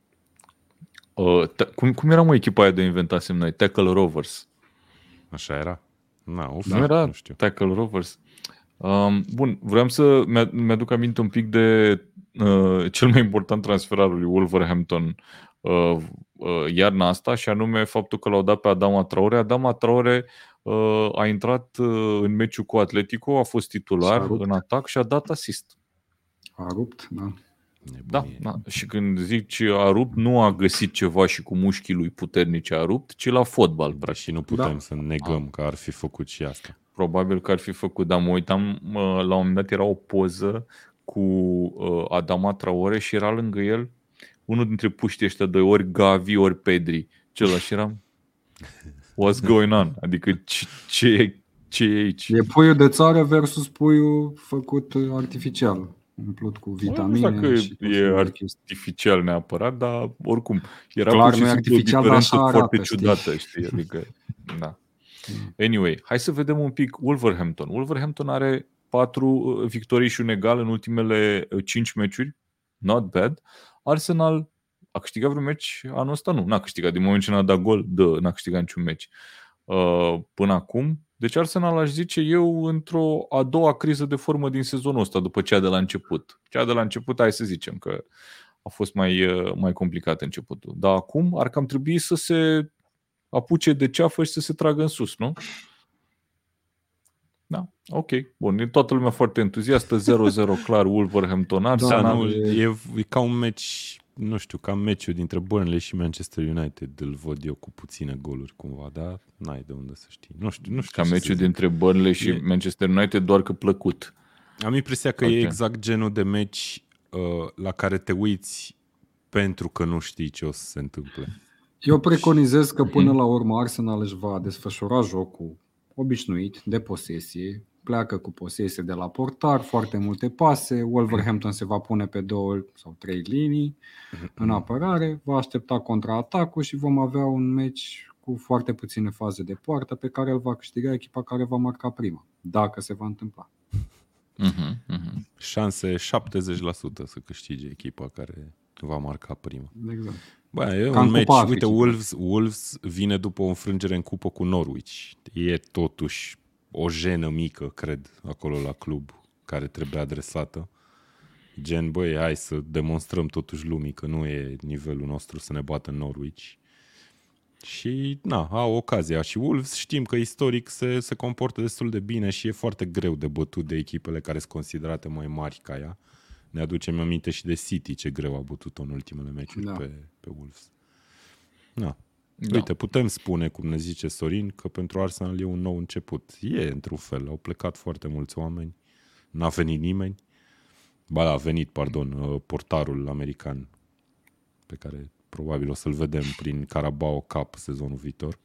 Uh, ta- cum, cum era, mă, echipa aia de inventasem noi? Tackle Rovers. Așa era? Na, uf, Nu era nu știu. Tackle Rovers. Um, bun, vreau să mi- mi-aduc aminte un pic de uh, cel mai important transfer al lui Wolverhampton uh, uh, iarna asta, și anume faptul că l-au dat pe Adama Traore. Adama Traore uh, a intrat uh, în meciul cu Atletico, a fost titular S-a rupt. în atac și a dat asist. A rupt, da. Da, Nebunie. da. Și când zic ce a rupt, nu a găsit ceva și cu mușchii lui puternici a rupt, ci la fotbal, practic. Și nu putem Da. să negăm că ar fi făcut și asta. Probabil că ar fi făcut, dar mă uitam, mă, la un moment dat era o poză cu uh, Adama Traore și era lângă el unul dintre puștii ăștia doi, ori Gavi, ori Pedri. Celălalt și eram, what's going on? Adică ce, ce, e, ce e aici? E puiul de țară versus puiul făcut artificial, umplut cu Nu știu vitamine dacă și tot e felul de chestii. artificial neapărat, dar oricum era Clar, pur și nu e simplu o artificial, dar diferență așa foarte arată, știi? ciudată, știi? Adică, da. Anyway, hai să vedem un pic Wolverhampton. Wolverhampton are patru victorii și un egal în ultimele cinci meciuri. Not bad. Arsenal a câștigat vreun meci anul ăsta? Nu, n-a câștigat. Din moment ce n-a dat gol, dă, n-a câștigat niciun meci uh, până acum. Deci Arsenal, aș zice eu, într-o a doua criză de formă din sezonul ăsta, după cea de la început. Cea de la început, hai să zicem că a fost mai, mai complicat începutul. Dar acum ar cam trebui să se apuce de ceafă și să se tragă în sus, nu? Da, ok. Bun, e toată lumea foarte entuziastă. zero zero clar, Wolverhampton, Da, Arsenal. nu, e, e ca un meci, nu știu, ca meciul dintre Burnley și Manchester United, îl văd eu cu puține goluri cumva, dar n-ai de unde să știi. Nu știu, nu știu Ca ce meciul să zic. dintre Burnley și E- Manchester United, doar că plăcut. Am impresia că Ok. e exact genul de meci uh, la care te uiți pentru că nu știi ce o să se întâmple. Eu preconizez că până la urmă Arsenal își va desfășura jocul obișnuit de posesie, pleacă cu posesie de la portar, foarte multe pase, Wolverhampton se va pune pe două sau trei linii în apărare, va aștepta contraatacul și vom avea un meci cu foarte puține faze de poartă pe care îl va câștiga echipa care va marca prima, dacă se va întâmpla. Uh-huh, uh-huh. Șanse șaptezeci la sută să câștige echipa care va marca prima. Exact. Bă, e Ca un în meci, Cupa uite, Africii. Wolves, Wolves vine după o înfrângere în cupă cu Norwich. E totuși o jenă mică, cred, acolo la club, care trebuie adresată. Gen, băi, hai să demonstrăm totuși lumii că nu e nivelul nostru să ne bată în Norwich. Și, na, au ocazia. Și Wolves știm că istoric se, se comportă destul de bine și e foarte greu de bătut de echipele care sunt considerate mai mari ca ea. Ne aducem aminte și de City, ce greu a bătut-o în ultimele meciuri Da. pe, pe Wolves. Na. Da. Uite, putem spune, cum ne zice Sorin, că pentru Arsenal e un nou început. E, într-un fel. Au plecat foarte mulți oameni. N-a venit nimeni. Ba da, a venit, pardon, uh, portarul american, pe care probabil o să-l vedem prin Carabao Cup sezonul viitor.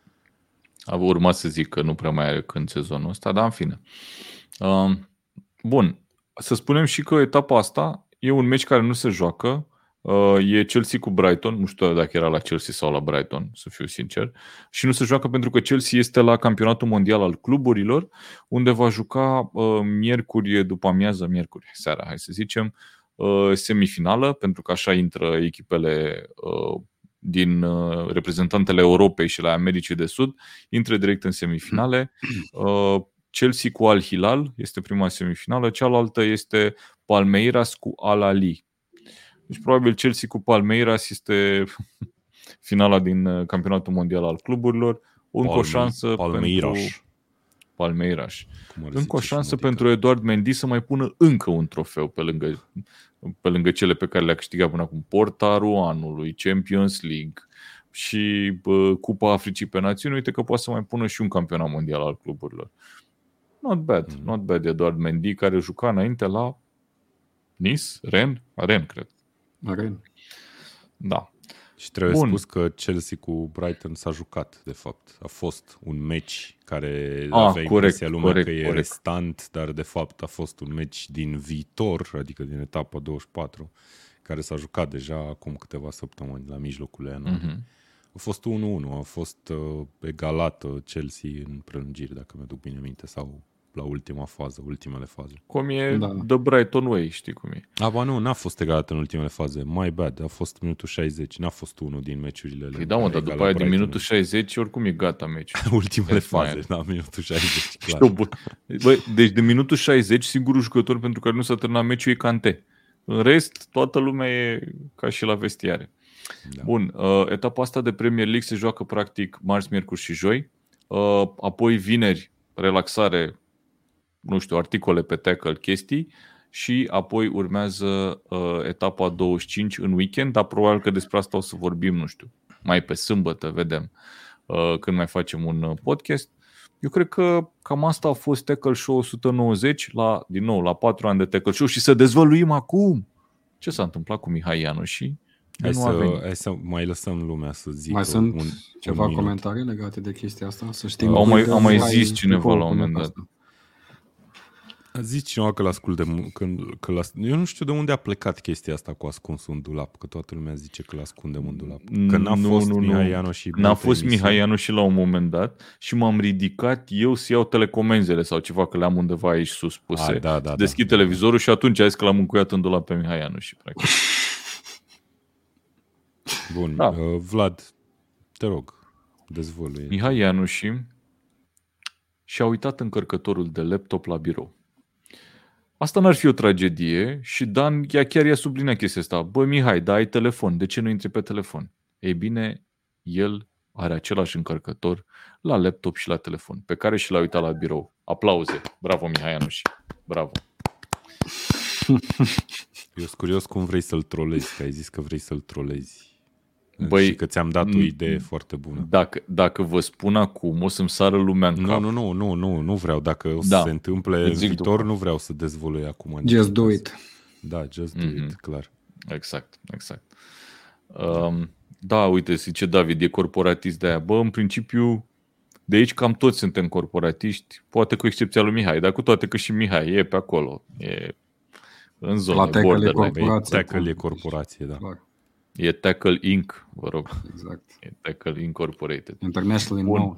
A urmat să zic că nu prea mai are când sezonul ăsta, dar în fine. Uh, bun, să spunem și că etapa asta e un meci care nu se joacă. Uh, e Chelsea cu Brighton, nu știu dacă era la Chelsea sau la Brighton, să fiu sincer. Și nu se joacă pentru că Chelsea este la campionatul mondial al cluburilor, unde va juca uh, miercuri după amiază, miercuri seara, hai să zicem, uh, semifinală, pentru că așa intră echipele uh, din uh, reprezentantele Europei și la Americii de Sud, intră direct în semifinale. Uh, Chelsea cu Al Hilal este prima semifinală, cealaltă este Palmeiras cu Al Ahly. Deci probabil Chelsea cu Palmeiras este finala din campionatul mondial al cluburilor. Încă o șansă Palmeiras. pentru Palmeiras. Cum ar Încă o zice șansă și Modica. pentru Eduard Mendy să mai pună încă un trofeu pe lângă, pe lângă cele pe care le-a câștigat până acum. Portarul anului, Champions League și bă, Cupa Africii pe Națiuni. Uite că poate să mai pună și un campionat mondial al cluburilor. not bad, mm. not bad Eduard Mendy, care juca înainte la Nice, Rennes, Rennes, cred. Rennes. Da. Și trebuie Bun. spus că Chelsea cu Brighton s-a jucat, de fapt. A fost un meci care ah, avea corect, impresia lumea corect, că e corect. restant, dar de fapt a fost un meci din viitor, adică din etapa douăzeci și patru, care s-a jucat deja acum câteva săptămâni, la mijlocul ianuarie. Mm-hmm. A fost unu unu, a fost uh, egalată Chelsea în prelungiri, dacă mi-aduc bine minte, sau la ultima fază, ultimele faze. Cum e da. The Brighton Way, știi cum e. A, ba nu, n-a fost egalată în ultimele faze. My bad, a fost minutul șaizeci, n-a fost unul din meciurile. Păi da, mă, dar după aia din minutul șaizeci oricum e gata meciul. Ultimele faze, da, minutul șaizeci, clar. Bă, deci de minutul șaizeci, singurul jucător pentru care nu s-a terminat meciul e Kanté. În rest, toată lumea e ca și la vestiare. Da. Bun, uh, etapa asta de Premier League se joacă practic marți, miercuri și joi. Uh, apoi vineri, relaxare, nu știu, articole pe tackle, chestii. Și apoi urmează uh, etapa douăzeci și cinci în weekend, dar probabil că despre asta o să vorbim, nu știu, mai pe sâmbătă, vedem, uh, când mai facem un uh, podcast. Eu cred că cam asta a fost Tackle Show o sută nouăzeci, la, din nou, la patru ani de Tackle Show și să dezvăluim acum ce s-a întâmplat cu Mihai Ianoși. Hai să, hai să mai lăsăm lumea să zică. Mai sunt un, ceva un comentarii legate de chestia asta? Să știm. Au mai, au mai zis cineva la un moment dat. A zis cineva că l-ascult de când, că l Eu nu știu de unde a plecat chestia asta cu ascunsul în dulap, că toată lumea zice că l-ascundem în dulap. Că n-a nu, fost nu, Mihai nu. Ianoși. N-a fost Mihai Ianoși la un moment dat și m-am ridicat eu să iau telecomenzele sau ceva, că le-am undeva aici sus puse. A, da, da, deschid da. televizorul și atunci a zis că l-am încuiat în dulap pe Mihai Ianoși, practic. Bun, da. uh, Vlad, te rog, dezvăluie. Mihai Ianoși și-a uitat încărcătorul de laptop la birou. Asta n-ar fi o tragedie și Dan chiar i-a subliniat chestia asta. Bă, Mihai, da, ai telefon, de ce nu intri pe telefon? Ei bine, el are același încărcător la laptop și la telefon, pe care și l-a uitat la birou. Aplauze! Bravo, Mihai Ianoși! Bravo! Eu sunt curios cum vrei să-l trolezi, că ai zis că vrei să-l trolezi. Băi, și că ți-am dat o idee foarte bună. Dacă, dacă vă spun acum, o să-mi sară lumea în nu, cap. Nu, nu, nu, nu, nu vreau. Dacă o să da. se întâmple în viitor, după. Nu vreau să dezvălui acum. Just do it. Da, just do mm-hmm. it, clar. Exact, exact. Um, da, uite, zice David, e corporatist de aia. Bă, în principiu, de aici cam toți suntem corporatiști, poate cu excepția lui Mihai, dar cu toate că și Mihai e pe acolo. E în zonă, la Tackle e corporație. Tackle e corporație, da. Clar. E Tackle Incorporated, vă rog. Exact. E Tackle Incorporated. Internationally known.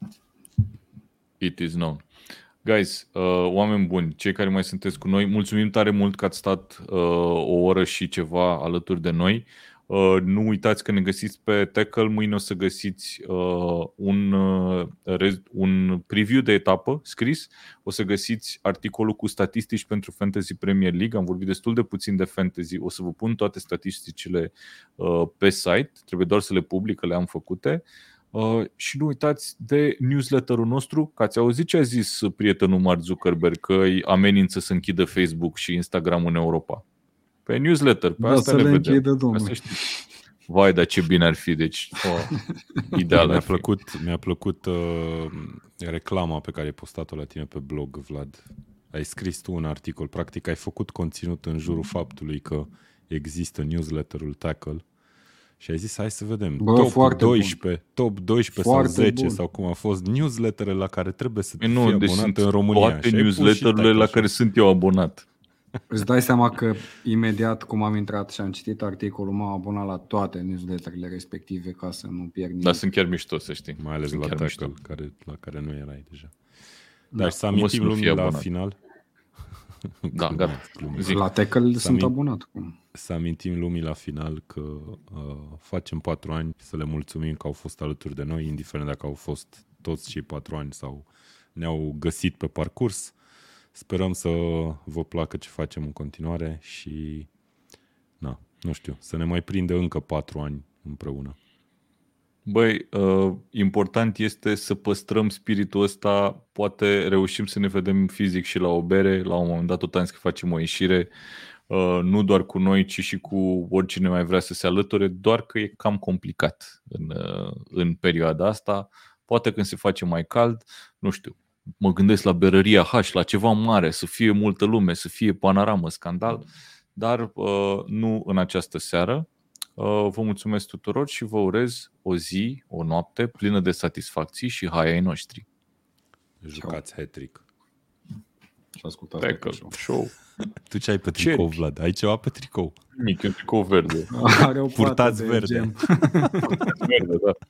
It is known. Guys, uh, oameni buni, cei care mai sunteți cu noi, mulțumim tare mult că ați stat uh, o oră și ceva alături de noi. Uh, nu uitați că ne găsiți pe Tackle, mâine o să găsiți uh, un, uh, un preview de etapă scris, o să găsiți articolul cu statistici pentru Fantasy Premier League, am vorbit destul de puțin de Fantasy, o să vă pun toate statisticile uh, pe site, trebuie doar să le public, că le-am făcute. Uh, și nu uitați de newsletterul nostru, că ați auzit ce a zis prietenul Mark Zuckerberg, că îi amenință să închidă Facebook și Instagram în Europa. Pe newsletter, pe da, asta le vedem. Închide, vai, dar ce bine ar fi, deci oh, ideal mi-a ar fi. plăcut, mi-a plăcut uh, reclama pe care ai postat-o la tine pe blog, Vlad. Ai scris tu un articol, practic ai făcut conținut în jurul faptului că există newsletterul Tackle și ai zis hai să vedem. Bă, top doisprezece, top doisprezece foarte sau zece bun. Sau cum a fost newsletterele la care trebuie să fii nu, abonat deci în România. toate newsletterurile la care sunt eu abonat. Îți dai seama că imediat cum am intrat și am citit articolul, m-am abonat la toate newsletterele respective ca să nu pierd nimic. Dar sunt chiar mișto, să știi. Mai ales sunt la Tackle, Tackle, care, la care nu erai deja. Da. Dar să amintim lumii la final. Da, gata. La Tackle sunt amin... abonat. Să amintim lumii la final că uh, facem patru ani, să le mulțumim că au fost alături de noi, indiferent dacă au fost toți cei patru ani sau ne-au găsit pe parcurs. Sperăm să vă placă ce facem în continuare și, na, nu știu, să ne mai prindă încă patru ani împreună. Băi, uh, important este să păstrăm spiritul ăsta, poate reușim să ne vedem fizic și la o bere, la un moment dat tot am zis că facem o ieșire, uh, nu doar cu noi, ci și cu oricine mai vrea să se alăture, doar că e cam complicat în, uh, în perioada asta, poate când se face mai cald, nu știu. mă gândesc la Berăria H, la ceva mare, să fie multă lume, să fie panoramă, scandal, dar uh, nu în această seară. Uh, vă mulțumesc tuturor și vă urez o zi, o noapte plină de satisfacții și hai ai noștri. Jucați hat-trick. Și ascultați Tackle Tackle Show. Tu ce ai pe tricou, Ce? Vlad? Ai ceva pe tricou? Mic, un tricou verde. Are o Purtați pată de verde. gem. Verde, da.